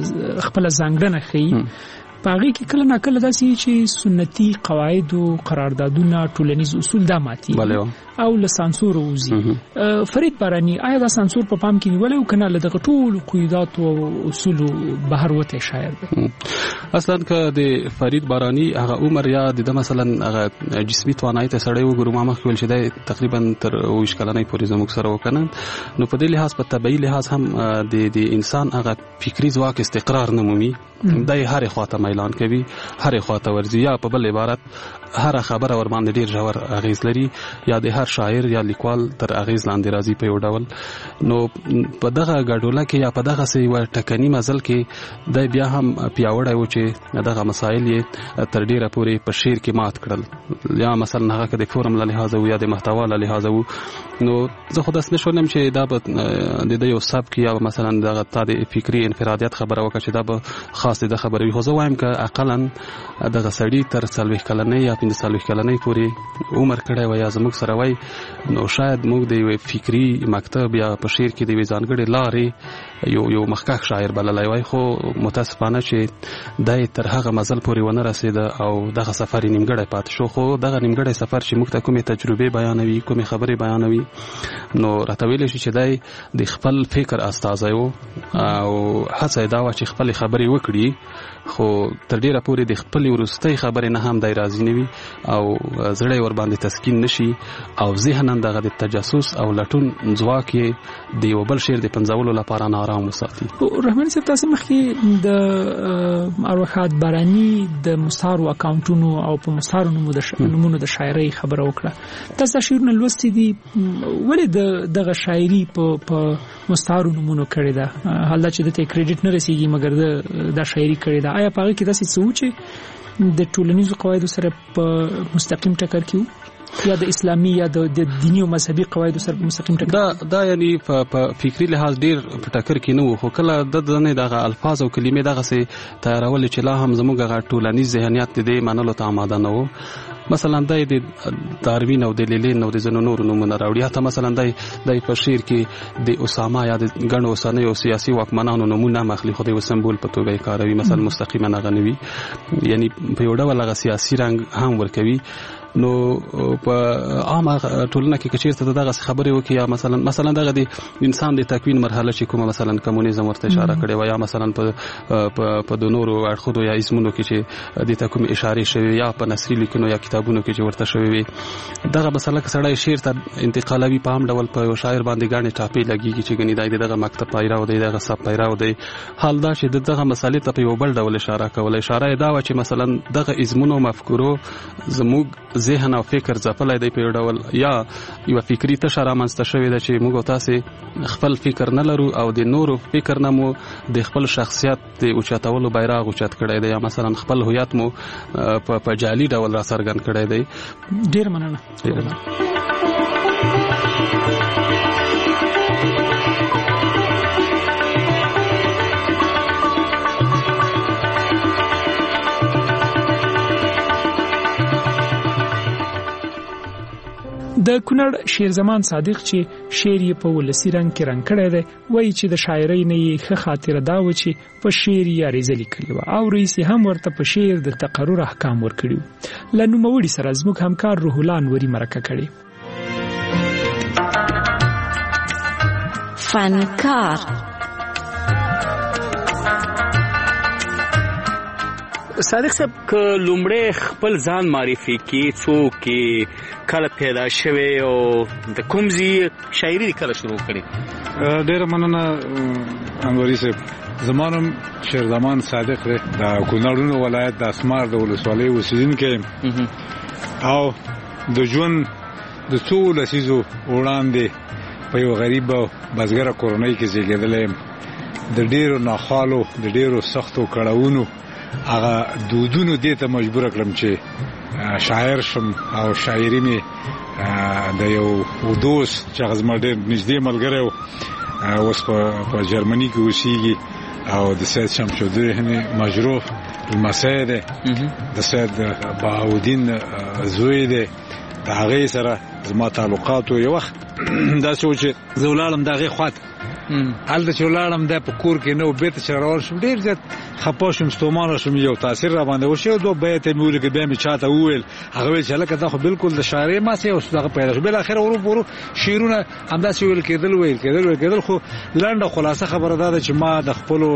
خپل ځانګړنه ښیي، په هغې کې کله ناکله داسې چې سنتي قواعد او قراردادونه ټولنیز اصول دا ماتي او له سانسور وځي. فرید باراني آیا دا سانسور په پام کې نیولی او که نه له دغه ټولو قیوداتو او اصولو بهر وتی شاعر دی؟ اصلا که د فرید باراني هغه عمر یا د مثلا هغه جسمي توانایي ته سړی وګورو، ما مخکې ویل چې دی تقریبا تر اوویشت کلنۍ پورې زموږ سره و که نه، نو په دې لحاظ په طبعي لحاظ هم د د انسان هغه فکري ځواک استقرار نه مومي، دی هرې خواته میلان کوي، هرې خواته ورځي، یا په بل عبارت هر خبره ور باندې ډیر ژور اغیز لري، یا د هر شاعر یا لیکوال تر اغیز لاندې راځي په یو ډول. نو په دغه ګډوله کې یا په دغه سي و ټکنی مزل کې د بیا هم پیاوړی و چې دغه مسایل یې تر ډیره پورې په شعر کې مات کړل، یا مثلا هغه کې د فورم له لحاظه یا د محتوا له لحاظه. نو زه خو داس نشولم چې دا به د یو سبک یا مثلا دغه تا د فکری انفرادیت خبره وکړي چې دا به خاص د خبره وي. خو زه وایم که اقلا دغه سړی تر څلوېښت کلنۍ یا پنځه څلوېښت کلنۍ پورې عمر کړی وای یا زموږ سره وای، نو شاید موږ د یوې فکري مکتب یا په شعر کې د یوې ځانګړې لارې یو یو مخکښ شاعر بللی وای. خو متاسفانه چې دی تر هغه مزل پورې ونه رسېده او دغه سفر یې نیمګړی پاتې شو. خو دغه نیمګړی سفر چې موږ ته کومې تجربې بیانوي، کومې خبرې بیانوي، نو راته ویلی شي چې دی د خپل فکر استازی و او هڅه یې دا وه چې خپلې خبرې وکړي، خو تر ډیره پورې د خپلې وروستۍ خبرې نه هم دی راضي نه وي او زړه یې ورباندې تسکین نشي او ذهنا دغه د تجسس او لټون ځواک یې د یو بل شعر د پنځولو لپاره نارام وساتي. رحماني صاحب، تاسو مخکې د اروحات باراني د مستعارو اکاونټونو او په مستعارو نومونو د شاعرۍ خبره وکړه. تاسو شعرونه لوستي دي، ولې د دغه شاعري په مستعارو نومونو کړې ده؟ حالدا چې دته کریډټ نه رسیږي مګر د شاعري کړې ده، آیا پاره کې داسې څه و چې د ټولنیزو قواعدو سره په مستقیم ټکر کې یا د اسلامي یا د دینی او مذهبي قواعدو سره مستقیم ټکر؟ دا دا یعنی په فکری لحاظ ډیر په ټکر کې نه وو، خو کله د دنه دغه الفاظ او کلمې دغه سي تیارول چې لا هم زموږ غا ټولنیز ذهنیت دې منلو ته آماده نه وو. مثلا دای د داروین او د لیلین او د زنو نور نومونه راوړي، حتی مثلا دای د په شعر کې د اسامه یا د غنو اوسنۍ او سیاسي واکمنانو نومونه مخلي خو د سمبول په توګه کاروي، مثلا مستقیما نه غنوي، یعنی په یو ډول هغه سیاسي رنګ هم ورکوي. نو په عامه ټولنه کې کچیرته دغه خبرې وکي یا مثلا مثلا دغه د انسان د تکوین مرحله چې کومه مثلا کمونیزم ورته اشاره کړې و یا مثلا په په د نورو اړخونو یا اسمونو کې چې د تکوین اشاره شوی یا په نثري لیکنو یا کتابونو کې چې ورته شوی وي دغه مسله کې سړی شعر ته انتقالوي په عام ډول په شاعر باندې ګاڼې ټاپې لګيږي چې ګنې دای دغه مکتب پیرو دی دغه سب پیرو دی حال دا چې دغه مسلې ته په یو بل ډول اشاره کوله اشاره دا و چې مثلا دغه ازمونو مفکورو زموږ ذهن او فکر ځپلای دی په یو ډول یا یو فکری تشاره منځته شوی دی چې موږ تاسو خپل فکر نه لرو او د نورو فکر نه مو د خپل شخصیت د اوچتولو بیرغ اوچت کړی دی یا مثلا خپل هویت مو په جعلي ډول را څرګند کړی دی. ډیر مننه. د کونړ شیر زمان صادق چې شعر یې په ولسی رنگ کې رنگ کړی دی وایي چې د شاعرۍ نه یې ښه خاطره دا و چې په شعر یې عریضه لیکلې وه او رئیس هم ورته په شعر د تقرر احکام ورکړي وو. له نوموړي سره زموږ همکار روح الله انوري مرکه کړې. فنکار صادق صاحب که لومړی خپل ځان معرفي کړي څوک کې کله پیدا شوی او د کوم ځای شاعري کله شروع کړې؟ ډېره مننه انوري صاحب. زما نوم شیر زمان صادق دی د کونړ ولایت د اسمار د ولسوالۍ اوسېدونکی او د ژوند د څو لسیزو وړاندې په یو غریب او بزګره کورنۍ کې زیږېدلی یم. د ډېرو ناخوالو د ډېرو سختو کړاوونو هغه دودونو دې ته مجبور کړم چې شاعر شم او شاعري مې د یو دوست چې هغه زما ډېر نږدې ملګری و اوس په جرمني کې اوسېږي او د سید شمشالدین مجروح لمسی دی د سید بهاءالدین زوی دی د هغې سره زما تعلقاتو یو وخت داسې و چې زه ولاړم د هغې خواته هلته چې ولاړم دی په کور کې نه و بېرته چې روان شوم ډېر زیات خپه شوم ستومانه شوم یو تاثیر را باندې وشو دوه بیت یې مې ولیکل بیا مې چاته وویل هغه ویل چې هلکه دا خو بالکل د شاعرۍ ماسې یو دغه پیدا شو بالاخره ورو ورو شعرونه همداسې ویل کېدل ویل کېدل ویل کېدل خو لنډه خلاصه خبره دا ده چې ما د خپلو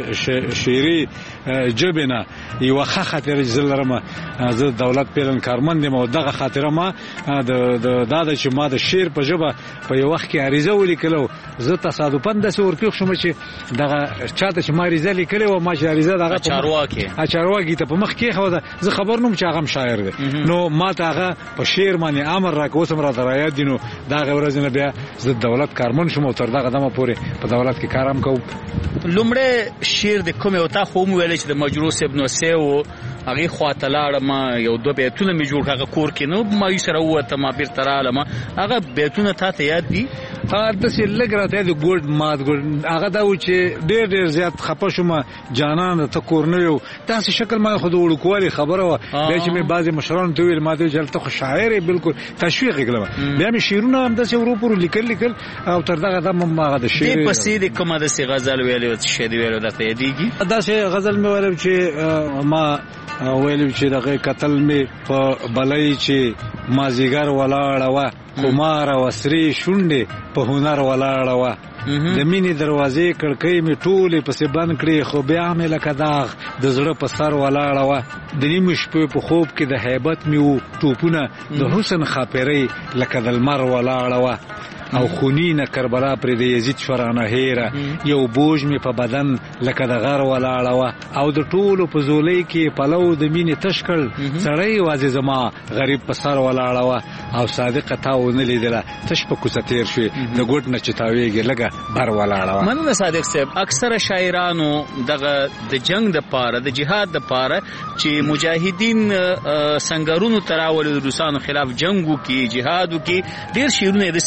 شعري ژبې نه یوه ښه خاطره چې زه لرم زه دولت پیلن کارمند یم او دغه خاطره ما دا ده چې ما د شعر په ژبه په یو وخت کې عریضه ولیکله زه تصادفاً داسې ورپېښ شوم چې دغه چاته چې ما عریضه لیکلې وه ما چې عریضه دغه چارواکي چارواکي ته په مخ کېښوده زه خبر نه وم چې هغه هم شاعر دی نو ما ته هغه په شعر باندې امر راکړه اوس هم راته رایاد دي نو د هغې ورځې نه بیا زه د دولت کارمند شوم او تر دغه دمه پورې په دولت کې کار هم کوم. لومړی شعر د کومې او تا خو هم ویلی چې د مجروح صاحب نوسی و هغې خواته لاړم یو دوه بیتونه مې جوړ هغه کور کې نو ما یې سره ووتم بېرته رالم هغه بیتونه تا ته یاد دي؟ داسې لږ راته یاد ګوډ مات ګوډ هغه دا و چې ډېر ډېر زیات خفه شوم جانان ته کور نه یو داسې شکل ما خو د وړوکوالي خبره وه بیا چې مې بعضې مشرانو ته وویل ما ته ویل ته خو شاعر یې بالکل تشویق یې کړم بیا مې شعرونه همداسې ورو پورو لیکل لیکل او تر دغه دمه هم هغه د شعر دې پسې د کومه داسې غزل ویلی و څه شی دې ویلی و درته یادېږي؟ داسې غزل مې ویلی چې ما ویلی چې دغه کتل مې په بلۍ چې مازدیګر ولاړه وه خمار او سرې شونډې په هنر ولاړه وه د مینې دروازې کړکۍ مې ټولې پسې بند کړې خو بیا مې لکه داغ د زړه په سر ولاړه وه د نیمې شپې په خوب کې د هیبت مې و ټوپونه د حسن خاپیرۍ لکه د لمر ولاړه وه او خونینه کربلا پرې د یزید شورانه هیره یو بوج مې په بدن لکه د غر ولاړه وه او د ټولو په زولۍ کې پلو د مینې تش کړ سړی یوازې زما غریب په سر ولاړه وه او صادقه تا ونه لیدله تش په کوڅه تېر شوې د ګوټ نه چې تاویږي لږه بر ولاړه وه. مننه صادق صاحب. اکثره شاعرانو دغه د جنگ دپاره د جهاد دپاره چې مجاهدین سنګرونو ته راولي د روسانو خلاف جنګ وکړي جهاد وکړي ډېر شعرونه یې داسې ویلي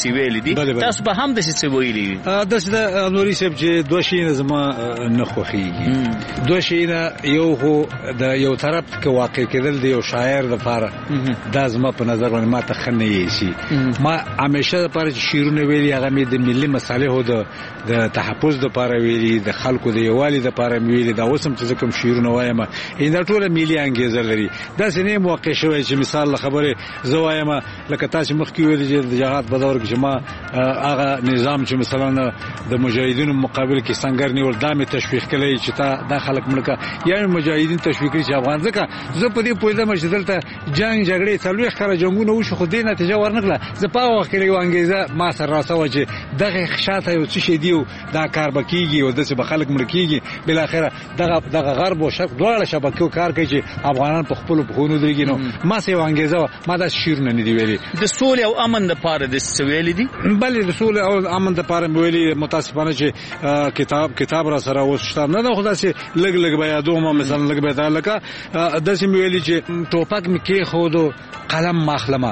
دي تاسو به هم د څه ویلي د څه نوري سب چې دوه شي زما نه خوخيږي دوه شي یو هو د یو طرف کې واقع کېدل دی یو شاعر د لپاره دا زما په نظر باندې ما ته خنه یې شي ما همیشه لپاره چې شیرونه ویلي هغه مې د ملي مصالحو د د تحفظ لپاره ویلي د خلکو د یووالي لپاره ویلي دا اوسم چې کوم شیرونه وایم ان دا ټول ملي انګیزه لري دا سنې موقع شوی چې مثال خبره زوایم لکه تاسو مخکې ویل چې د جهاد په دور کې ما هغه نظام چې مثلا د مجاهدینو مقابل کې څنګه نیول دامه تشویق کړي چې تا د خلک ملکه یا مجاهدین تشویق کړي چې افغان ځکه زه په دې پوهیدم چې دلته جنگ جګړې څلوي ښکارا جنگونه وشو خو دې نتیجه ورنکړه زه په وخت کې یو انګیزه ما سره راسو چې دغه خشاته یو څه شي دیو دا کار بکیږي او د څه خلک ملکیږي بل اخره دغه دغه غرب او شرق دواړه شبکو کار کوي چې افغانان په خپل بخونو درګي نو ما سه یو انګیزه ما دا شیرونه نه دی ویلي د سولې او امن لپاره د سویل دي بلې د سولې او امن لپاره ویلي متاسفانه چې کتاب کتاب را سره وشته نه نه خدای سي لګ لګ بیا دوه مثلا لګ بیا تعلق د سیم ویلي چې ټوپک می کې خودو قلم ماخلمه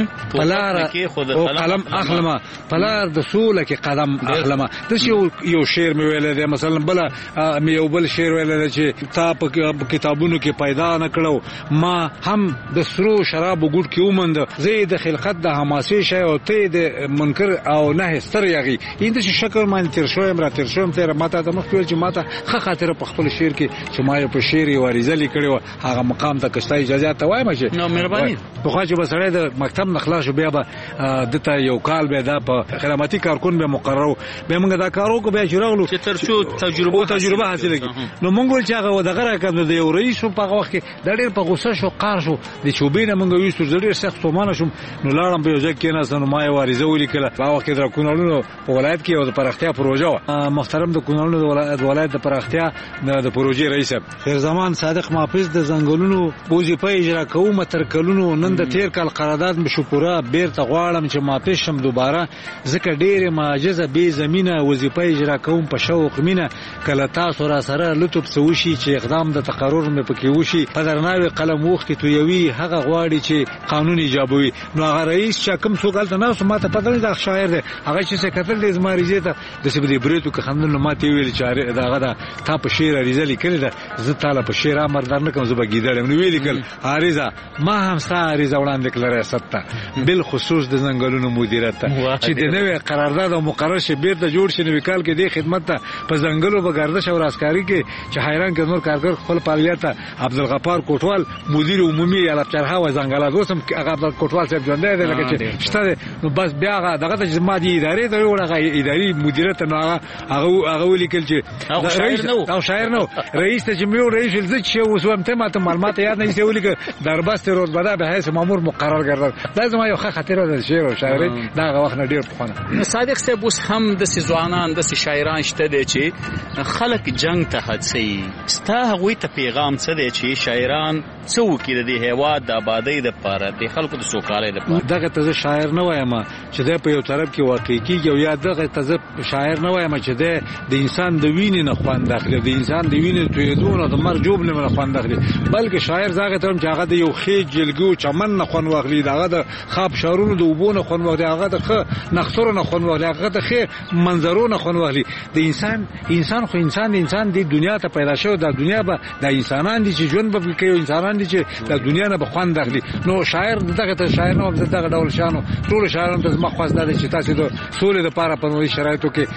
پلار او قلم اخلمه پلار د سوله کې قلم اخلمه د یو یو شعر می ویل دی مثلا بل می یو بل شعر ویل چې تا په کتابونو کې پیدا نه کړو ما هم د سرو شراب ګډ کې ومند زید خلقت د حماسي شی او ته د منکر او نه ستر یغي اند چې شکر مان تر شوم را تر شوم تر ماته د مخ چې ماته خه خاطر په خپل شعر کې چې ما یو په شعر یو ریزلی کړو هغه مقام ته کشته اجازه ته وایم چې نو مهرباني په خو چې بسړې د مکتب نخلا شو بیا به دته یو کال به دا په خدماتي کارکون به مقرر به موږ دا کارو کو به چرغلو چې تر شو تجربه تجربه حاصله کی نو موږ چې هغه دغه راکړو د یو رئیس په وخت کې د ډېر په غوسه شو قار شو د چوبینه موږ ویستو ډېر سخت سومانه شوم نو لاړم په یو ځای کې نه سن ما یو وریزه ولیکله په وخت کې د کونړونو په ولایت کې او د پرختیا پروژه محترم د کونړونو د ولایت د پرختیا د پروژې رئیس خیر زمان صادق محافظ د زنګولونو وظیفه اجرا کوم تر کلونو نن د تیر کال قرارداد مشکوره بیرته غواړم چې ما پېښم دوباره ځکه ډېر معجزه به زمينه وظیفه اجرا کوم په شوق مینه کله تاسو را سره لطف سوشي چې اقدام د تقرر مې پکې وشي په درناوي قلم وخت تو یوي هغه غواړي چې قانون ایجابوي نو هغه رئیس چې کوم څوک الته نه سم ته پته نه دا شاعر دی هغه چې څه کتل د زمریزه ته د څه بده بریتو که خندل نو ماته ویل چې داغه دا تا په شعر ریزلی کړی دا زه تعالی په شعر امر در نه کوم زه بګیدل نو ویل کل عارضه ما هم ستا عارضه وړاندې کړل ریاست بل خصوص د زنګلونو مدیریت چې د نوې قرارداد او مقرر شي بیرته جوړ شي نو وکال کې د خدمت ته په زنګلو په گردش او راسکاری کې چې حیران کې نور کارګر خپل فعالیت عبدالغفار کوټوال مدیر عمومي الابچرها و زنګلات اوسم هغه عبد کوټوال صاحب ژوند دی لکه چې شته نو بس بیا دغه د جماعتي ادارې ته وړه اداري مدیریت نو هغه هغه ولیکل چې رئیس او شاعر نو رئیس ته جمهور رئیس الزت شو وسوم ته ماته معلومات یاد نه ولیکل دربست روز بدا به حیث مامور مقرر ګرځول لازم یو ښه خاطر د شعر او شاعري دغه وخت نه ډیر پخونه صادق صاحب اوس هم د ځوانان د شاعران شته دي چې خلک جنگ ته هڅي ستا هغه ته پیغام څه دی چې شاعران څو کې د هیواد د آبادی لپاره د خلکو د سوکالۍ لپاره دغه ته شاعر نه وایم چې د په یو طرف کې واقع کیږي او یا دغه ته شاعر نه وایم چې د انسان د وینې نه خوان داخلي د انسان د وینې تویدون د مرجوب نه خوان داخلي بلکې شاعر زغه ته چې هغه د یو خېج جلګو چمن نه خوان واخلي دغه د خاب شارونو د وبونه خوان واخلي هغه د خ نخسر نه خوان واخلي هغه د خ منظرونه خوان واخلي د انسان انسان خو انسان د انسان د دنیا ته پیدا شو د دنیا به د انسانان دي چې ژوند به کوي انسانان دي چې د دنیا نه به خوان داخلي نو شاعر دغه ته شاعر نو دغه ډول شانو ټول شاعرانو ته مخواز ده چې تاسو د سولې لپاره په نوې شرایطو کې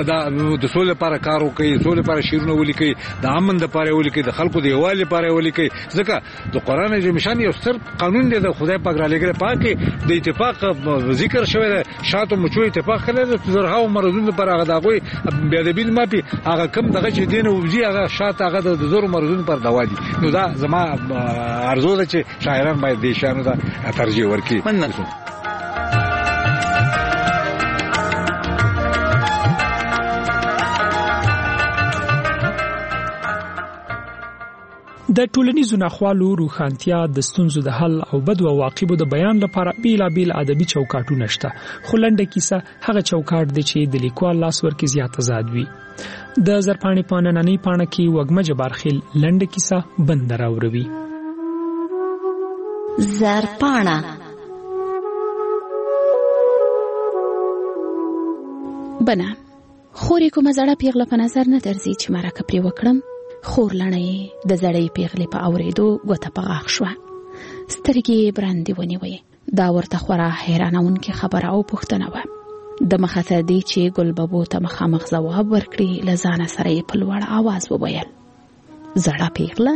د د سولې لپاره کار وکړي سولې لپاره شیرونه ولیکي د امن لپاره ولیکي د خلکو د یووالي لپاره ولیکي ځکه د قران عظیم شان یو ستر قانون دی د خدای پاک را لګره پاکي د اتفاق ذکر شوی دی شاته مچو اتفاق کړل د زرها مرزون لپاره هغه دغه بیا د بیل ماپی هغه کم دغه چې دین او زی هغه شاته هغه د زور مرزون پر دوا دي نو دا زما ارزو ده چې شاعران باید د شانو ته ترجیح ورکړي د ټولنیزو ناخوالو روښانتیا د ستونزو د حل او بدو عواقبو د بیان لپاره بیلابیل ادبي چوکاټونه شته خو لنډه کیسه هغه چوکاټ دی چې د لیکوال لاس ورکې زیات آزاد وي د زرپاڼې په نننۍ پاڼه کې وږمه جبارخیل لنډه کیسه بند راوړوي زرپاڼه بنه خورې کومه زړه پیغله په نظر نه درځي چې مرکه پرې وکړم. خور لڼۍ د زړې پیغلې په اورېدو ګوته په غاښ شوه. سترګې یې برندې ونیوې. دا ورته خورا حیرانونکې خبره او پوښتنه وه. د مخه تر دې چې ګل ببو ته مخامخ ځواب ورکړي له ځانه سره یې په لوړ آواز وویل: زړه پیغله؟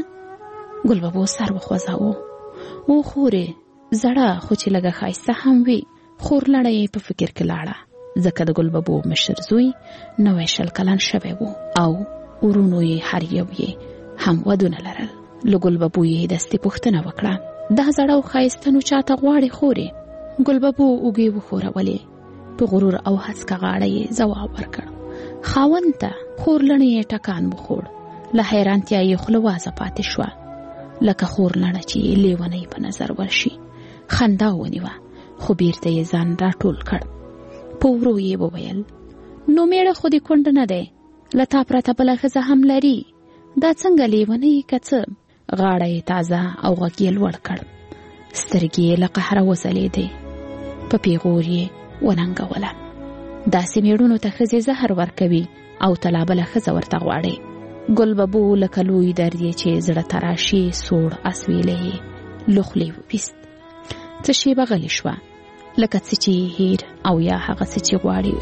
ګل ببو سر وخوځاوه. او خورې زړه خو چې لږه ښایسته هم وي. خور لڼۍ په فکر کې لاړه، ځکه د ګل ببو مشر زوی نوی شل کلن شوی و او ورونو یې هر یو یې هم ودونه لرل. له ګل ببو یې دستې پوښتنه وکړه: دا زړه او ښایسته نو چاته غواړې خورې؟ ګل ببو اوږې وښورولې. په غرور او هسکه غاړه یې ځواب ورکړ: خاوند ته. خور لڼۍ یې ټکان وخوړ. له حیرانتیا یې خوله وازه پاتې شوه، لکه خور لڼه چې لیونۍ په نظر ورشي. خندا ونیوه، خو بیرته یې ځان راټول کړ. په ورو یې وویل: نو میړه خو دې کونډ نه دی، له تا پرته بله ښځه هم لري. دا څنګه لیونۍ که څه؟ غاړه یې تازه او غږ یې لوړ کړ. سترګې یې له قهره وځلېدې. په پیغور یې وننګوله. داسې میړونو ته ښځې زهر ورکوي او ته لا بله ښځه ورته غواړې. ګل ببو لکه لوی درد یې چې زړه ته راشي سوړ اسویلی یې له خولې وویست. څه شېبه غلې شوه، لکه څه چې هیر او یا هغه څه چې غواړي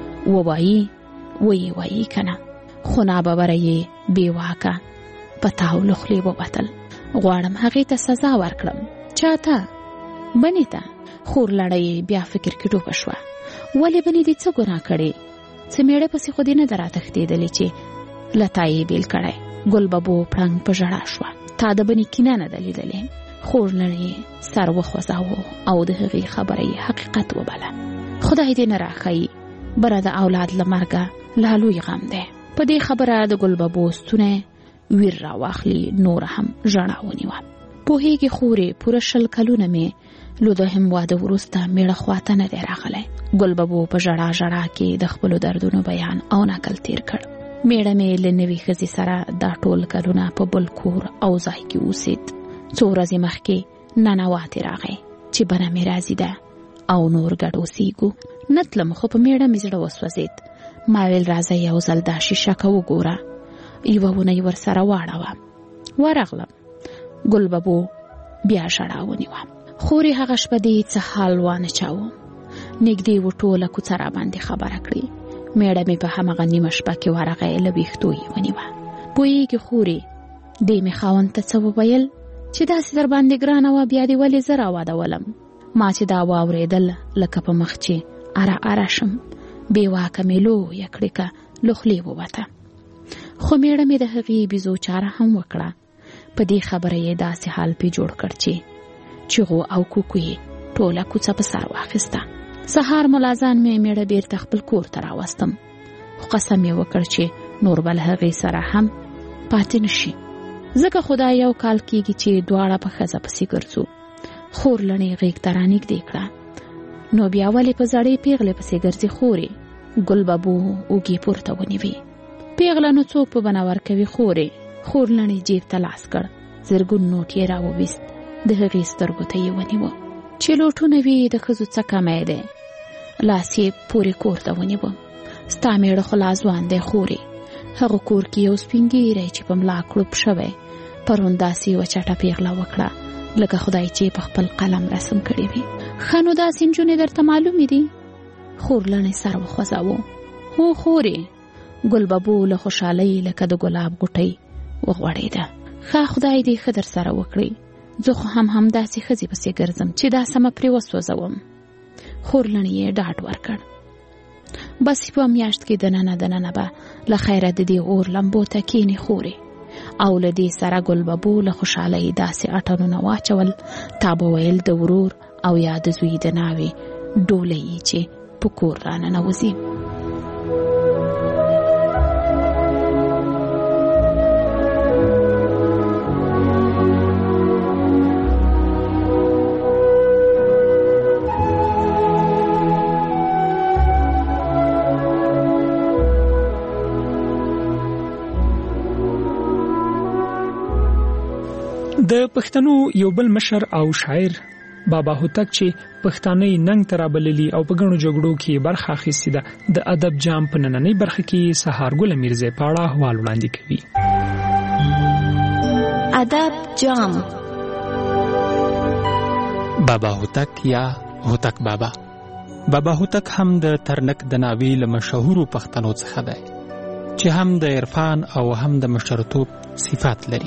ووایي ویې وایي که نه. خو ناببره یې بې واکه په تاو له خولې ووتل. غواړم هغې ته سزا ورکړم. چاته؟ بنې ته. خور لڼۍ بیا فکر کې ډوبه شوه. ولې بنې دې څه ګناه کړې؟ څه میړه پسې خو دې نه ده راتښتېدلې چې له تا یې بېل کړی؟ ګل ببو پړنګ په ژړا شوه. تا د بنې کینه نه ده لیدلې. خور لڼۍ سر وخوځاوه او د هغې خبره یې حقیقت وبله. خدای دې نه راښایي، بره د اولاد له مرګه لا لوی غم دی. په دې خبره د ګل ببو ستونی ویر راواخلي، نور هم ژړا ونیوه. پوهېږې خورې، پوره شل کلونه مې له دوهم واده وروسته میړه خواته نه دی راغلی. ګل ببو په ژړا ژړا کې د خپلو دردونو بیان او نقل تیر کړ. میړه مې له نوې ښځې سره دا ټول کلونه په بل کور او ځای کې اوسېد. څو ورځې مخکې ننواتې راغی چې بنه مې راځي ده او نور ګډ اوسېږو. نه تلم، خو په میړه مې زړه وسوځېد. ما ویل راځه یو ځل دا شیشکه وګوره. یوه ونۍ ورسره واړوه. ورغلم. ګل ببو بیا ژړا ونیوه. خورې هغه شپه دې څه حال وانه چاوه. نږدې و ټوله کوڅه راباندې خبره کړي. میړه مې په همغه نیمه شپه کې ورغی، له ویښتو یې ونیوه. پوهېږې خورې، دې مې خاوند ته څه وویل چې داسې در باندې ګرانه وه، بیا دې ولې زه راوادولم. ما چې دا واورېدل لکه په مخ چې اره اره شم. بې واکه مې لویه کړکه له خولې ووته. خو میړه مې د هغې بیزو چاره هم وکړه. په دې خبره یې داسې حال پې جوړ کړ چې چغو او کوکو یې ټوله کوڅه په سر واخیسته. سهار ملازان مې میړه بیرته خپل کور ته راوستم، خو قسم یې وکړ چې نور به له هغې سره هم پاتې نشي، ځکه خدای یو کال کېږي چې دواړه په ښځه پسې ګرځو. خور لڼۍ غېږ ته رانږدې کړه. نو بیا ولې په زړې پیغلې پسې ګرځې خورې؟ ګل ببو اوږې پورته ونیوې. پیغله نو څوک په بنه ورکوي خورې؟ خور لڼۍ جیب ته لاس کړ. زرګون نوټ یې راوویست. د هغې سترګو ته یې ونیوه. چې لوټونه وي د ښځو څه کمی دی. لاس یې پورې کور ته ونیوه. ستا میړه خو لا ځوان دی خورې. هغه کور کې یو سپین ږیری چې په ملا کړوپ شوی پرون داسې یوه چټه پیغله وکړه لکه خدای چې په خپل قلم رسم کړی وي. ښه نو داسې نجونې درته معلومې دي؟ خور لڼۍ سر وخوځاوه. هو خورې. ګل ببو له خوشحالۍ لکه د ګلاب غوټۍ وغوړېده. ښه خدای دې ښه در سره وکړي. زه خو هم هم داسې ښځې پسې ګرځم چې دا سمه پرې وسوځوم. خور لڼۍ یې ډاډ ورکړ. بس یوه میاشت کې دننه دننه به له خیره د دې اور لمبو ته کښېنې خورې. او له دې سره ګل ببو له خوشحالۍ داسې اټنونه واچول تا به ویل د ورور او یا د زوی د ناوې ډوله یې چې په کور راننوځي. د پښتنو یو بل مشر او شاعر بابا هوتک چې پښتانه ننګ ترابللی او په غنو جګړو کې برخه اخیستې ده د ادب جام په نننۍ برخه کې سهارګل میرزا پاړه احوال وړاندې کوي. ادب جام. بابا هوتک یا هوتک بابا بابا هوتک هم د ترنک د ناوی له مشهورو پښتنو څخه دی چې هم د عرفان او هم د مشرتوب صفات لري.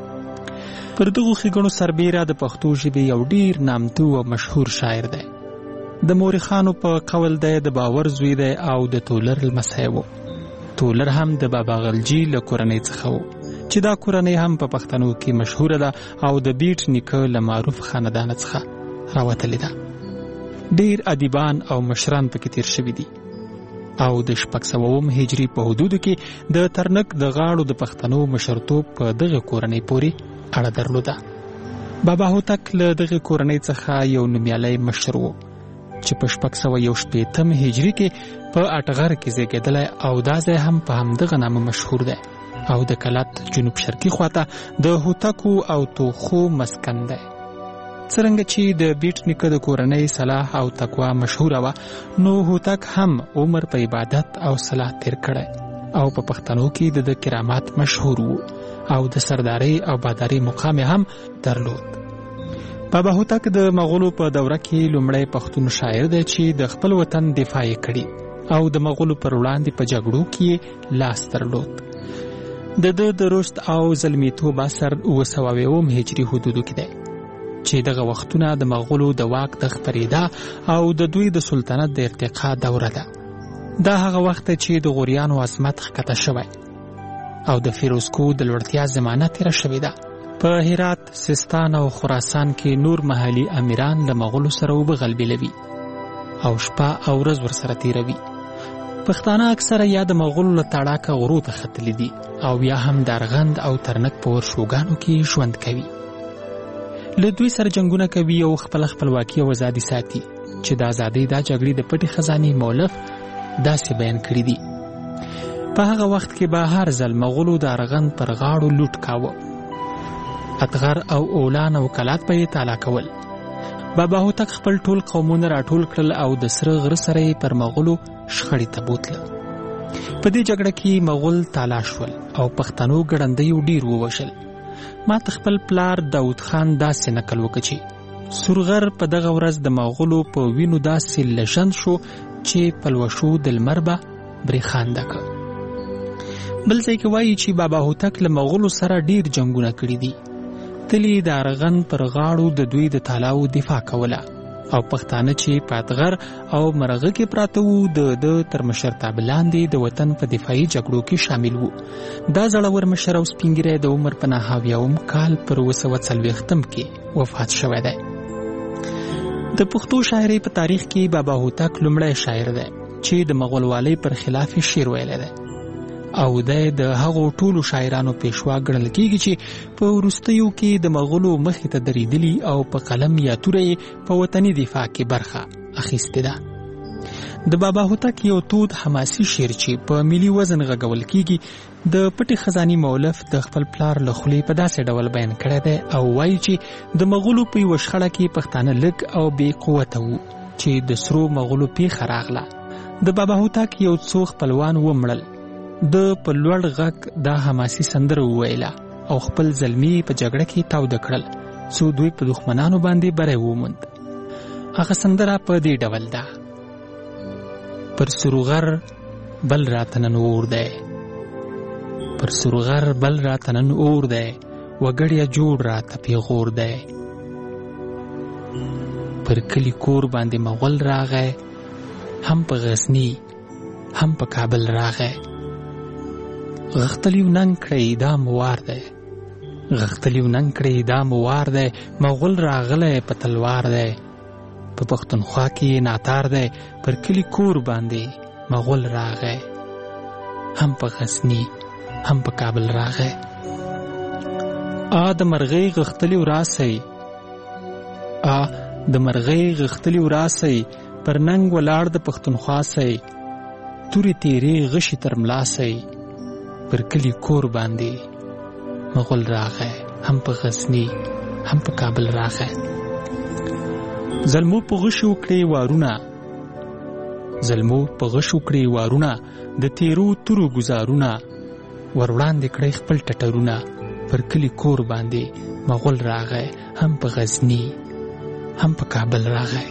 پر دغو ښېګڼو سربیره د پښتو ژبې یو ډیر نامتو او مشهور شاعر دی. د مورخانو په قول دی د باور زوی دی او د تولر لمسی و. تولر هم د بابا غلجي له کورنۍ څخه و چې دا کورنۍ هم په پښتنو کې مشهوره ده او د بیټ نیکه له معروف خاندان څخه راوتلې ده. ډیر ادیبان او مشران پکې تیر شوي دي او د شپږ سوه هجري په حدودو کې د ترنک د غاړو د پښتنو مشرتوب په دغه کورنۍ پورې اړه درلوده. بابا هوتک له دغه کورنۍ څخه یو نومیالی مشر و چې په شپږ سوه یو شپېتم هجري کې په اټغر کې زیږېدلی او دا ځای هم په همدغه نامه مشهور دی او د کلات جنوب شرقي خواته د هوتکو او توخو مسکن دی. څرنګه چې د بیټ نیکه د کورنۍ صلاح او تقوا مشهوره وه، نو هوتک هم عمر په عبادت او صلاح تیر کړی او په پښتنو کې د ده کرامات مشهور وو او د سردارۍ او بادارۍ مقام هم درلود. بابا هوتک د مغولو په دوره کې لومړی پښتون شاعر دی چې د خپل وطن دفاع یې کړې او د مغولو پر وړاندې په جګړو کې لاس درلود. د ده د رشد او زلمیتوب عصر اوه سوه اووم هجري حدودو کې دی چې دغه وختونه د مغولو د واک د خپرېدا او د دوی د سلطنت د ارتقا دوره ده. دا هغه وخت چې د غوریانو عظمت ښکته شوی او د فیروزکو د لوړتیا زمانه تیره شوې ده. په هرات، سیستان او خراسان کې نور محلي امیران له مغولو سره وبغلبېلوي او شپه او ورځ ورسره تیروي. پښتانه اکثره یا د مغولو له تاړاکه غرو ته ختلي دي او یا هم د ارغند او ترنک په ورشوګانو کې ژوند کوي. له دوی سره جنګونه کوي او خپل خپلواکي او ازادي ساتي چې د ازادۍ دا جګړې د پټې خزانې مولف داسې بیان کړي دي. په هغه وخت کې به هر ځل مغولو د ارغند پر غاړو لوټ کاوه. اطغر او اولان او کلات به یې تالا کول. بابا هوتک خپل ټول قومونه راټول کړل او د سره غره سره یې پر مغولو شخړې ته بوتله. په دې جګړه کې مغول تالا شول او پښتنو ګړندیو ډیر ووژل. ما ته خپل پلار داود خان داسې نقل وکړ چې سورغر په دغه ورځ د مغولو په وینو داسې لژند شو چې پلوشو د لمر به برېښانده کړ. بل ځای کې وایي چې بابا هوتک له مغولو سره ډیر جنګونه کړي دي. تلی د ارغند پر غاړو د دوی د تالاو دفاع کوله او پښتانه چې په اطغر او مرغه کې پراته وو د ده تر مشرتابه لاندې د وطن په دفاعي جګړو کې شامل وو. دا زړور مشر او سپینګیری د عمر په نهه اویاوم کال پر اوه سوه څلوېښتم کې وفات شوی دی. د پښتو شاعرۍ په تاریخ کې بابا هوتک لومړی شاعر دی چې د مغولوالۍ پر خلاف شعر ویلی دی او دی د هغو ټولو شاعرانو پیشوا ګڼل کېږي چې په وروستیو کې د مغولو مخې ته درېدلي او په قلم یا توره یې په وطني دفاع کې برخه اخیستې ده. د بابا هوتک یو تود حماسي شعر چې په ملي وزن غږول کېږي د پټې خزانې مولف د خپل پلار له خولې په داسې ډول بیان کړی دی او وایي چې د مغولو په یوه شخړه کې پښتانه لږ او بې قوته وو چې د سرو مغولو پیښه راغله. د بابا هوتک یو څو خپلوان ومړل. د په لوړ غږ دا حماسي سندره وویله او خپل زلمي په جګړه کې تاوده کړل څو دوی په دښمنانو باندې بری وموند. هغه سندره په دې ډول ده: پر سروغر بل راته نن اور دی، پر سروغر بل راته نن اور دی، وګړیه جوړ راته پیغور دی. پر کلی کور باندې مغول راغی، هم په غزني هم په کابل راغی. غختلیو ننګ کړی دا موار دی، غختلیو ننګ کړی دا موار دی، مغول راغلی په تلوار دی. په پښتونخوا کې ناتار دی، پر کلی کور باندې مغول راغی، هم په غزني هم په کابل راغی. آ د مرغۍ غختلیو راسئ، آ د مرغۍ غختلیو راسئ، پر ننګ ولاړ د پښتونخوا سئ، تورې تیرې غشي تر ملا سئ. پر کلی کور باندې مغول راغی، هم په غزني هم په کابل راغی. زلمو په غشو کړې وارونه زلمو په غشو کړې وارونه د تیرو تورو گزارونه وروړاندې کړې خپل ټټرونه پر کلی کور باندې مغول راغی هم په غزنی هم په کابل راغی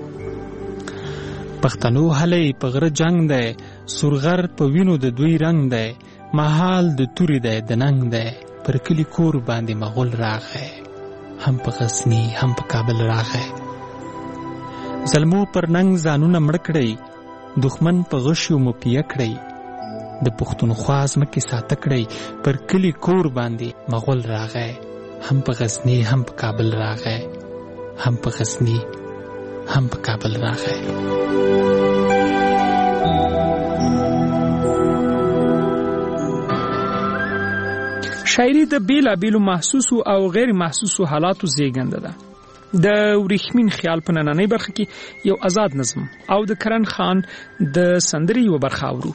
پښتنو هلې په غره جنگ دی سورغر په وینو د دوی رنگ دی محال د توري دی د ننګ دی پر کلی کور باندې مغول راغی هم په غزنی هم په کابل راغی زلمو پر ننګ ځانونه مړ کړئ دښمن په غشیو مو پیه کړئ د پښتونخوا ځمکې ساته کړئ پر کلي کور باندې مغول راغی هم په غزني هم په کابل راغی هم په غزني هم په کابل راغی شاعري د بیلابیلو محسوسو او غیر محسوسو حالاتو زیږنده ده. د ورېښمین خیال په نننۍ برخه کې یو آزاد نظم او د کرن خان د سندرې یوه برخه اورو.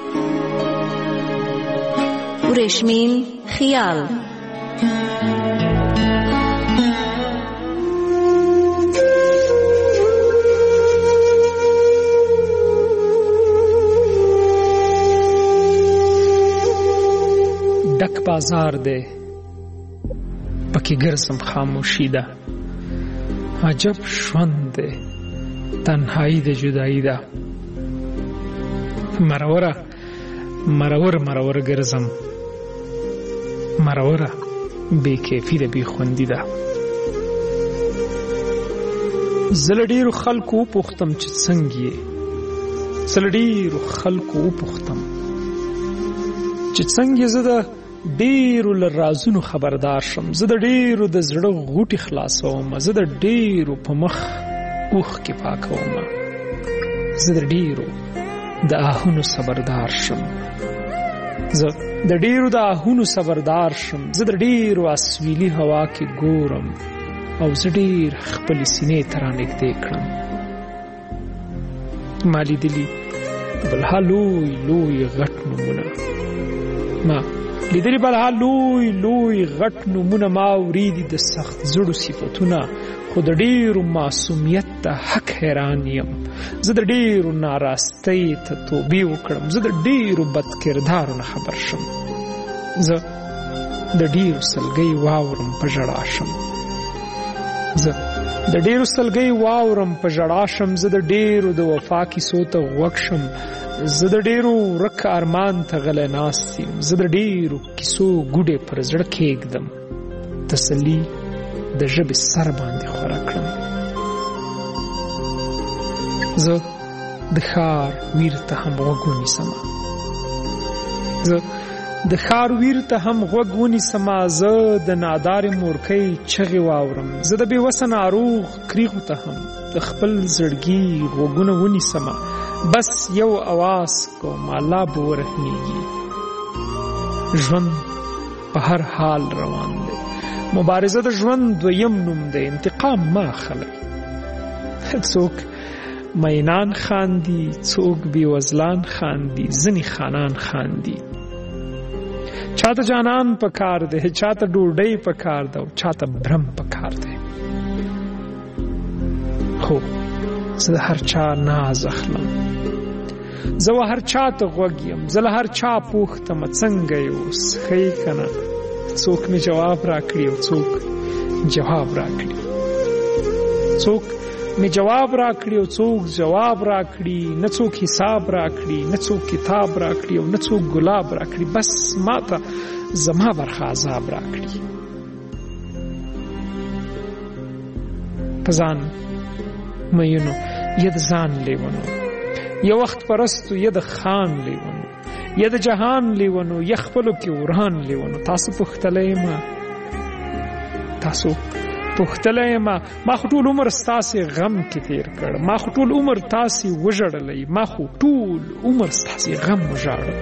ورېښمین خیال ډک بازار دی پکې ګرځم خاموشي ده عجب ژوند دی تنهایی د جدایی ده مروره مرور مرور ګرځم مروره بې کیفي ده بې خوندي ده زه له ډېرو خلکو وپوښتم چې څنګه یې زه له ډېرو خلکو وپوښتم چې څنګه زه د ډېرو له رازونو خبردار شم زه د ډېرو د زړه غوټې خلاصوم زه د ډېرو په مخ اوښکې پاکوم زه د ډېرو د آهونو صبردار شم زه د ډېرو د آهونو صبردار شم زه د ډېرو اسویلي هوا کې ګورم او زه ډېر خپلې سینې ته رانږدې کړم ما لیدلي بلها لوی لوی غټ نومونه ما لیدلی بلها لوی لوی غټ نومونه ما اورېدي د سخت زړو صفتونه خو د ډېرو معصومیت ته حق حیران یم زه د ډېرو ناراستۍ ته توبې وکړم زه د ډېرو بد کردارو نه خبر شم زه د ډېرو سلګۍ واورم په ژړا شم زه د ډېرو سلګۍ واورم په ژړا شم زه د ډېرو د وفا کیسو ته غوږ شم زه د ډېرو ورک ارمان ته غلی ناست یم زه د ډېرو کیسو ګوډې پر زړه کښېږدم تسلي د ژبې سر باندې خوره کړم زه د ښار ویر ته هم غوږ ونیسمه زه د ښار ویر ته هم غوږ ونیسمه زه د نادارې مورکۍ چغې واورم زه د بېوسه ناروغ کریغو ته هم د خپل زړګي غوږونه ونیسمه بس یو اواز کوم الله به ورحمیږي ژوند په هر حال روان دی مبارزه د ژوند دویم نوم دی انتقام مه اخلئ څوک مینان خاندي څوک بېوزلان خاندي ځینې خانان خاندي چاته جانان پکار دی چاته ډوډۍ پکار ده او چاته برم پکار دی خو زه د هر چا ناز اخلم زه و هر چا ته غوږ یم زه له هر چا پوښتم څنګه یې اوس ښه یې که نه څوک مې جواب راکړي او څوک جواب راکړي څوک مې جواب راکړي او څوک جواب راکړي نه څوک حساب راکړي نه څوک کتاب راکړي او نه څوک ګلاب راکړي بس ما ته زما برخه عذاب راکړي په ځان مینو یا د ځان لیونو یا وخت پرستو یا د خان لیونو یا د جهان لیونو یا خپلو کې وران لیونو تاسو پوښتلی ما تاسو پوښتلی ما ما خو ټول عمر ستاسې غم کې تیر کړ ما خو ټول عمر تاسې وژړلی ما خو ټول عمر ستاسې غم وژاړه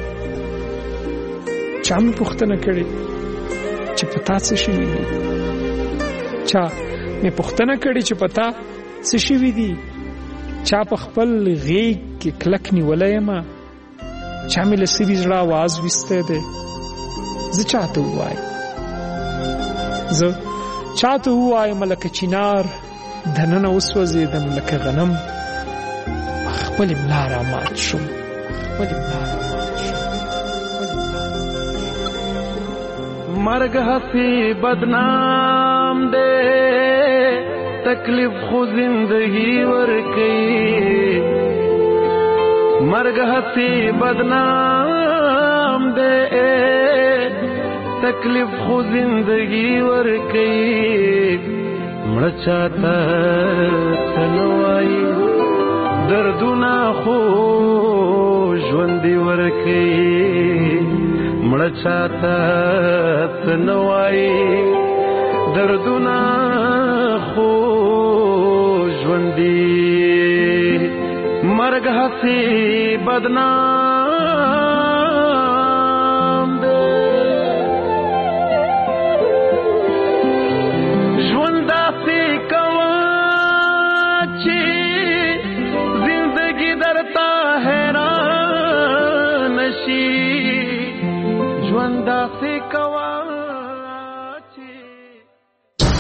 چا مې پوښتنه کړې چې په تا څه شوي دي چا مې پوښتنه کړې چې په تا څه شوي دي چا په خپل غیږ کې کلک نیولی یم چا مې له سوي زړه آواز ویستی دی زه چاته ووایم زه چاته ووایم لکه چینار دننه وسوځېدم لکه غنم، خپلې ملا را مات شوم، خپلې ملا را مات شوم. مرگ ہسی بدنام دے تکلیف خو زندگی ورکی، مرگ ہسی بدنام دے تکلیف خو زندگی ورکی، مړه چاته تنوائی دردونه خو ژوندي ورکی، مړه چاته تنوائی دردونه خو ژوندي. مرګ هسې بدنام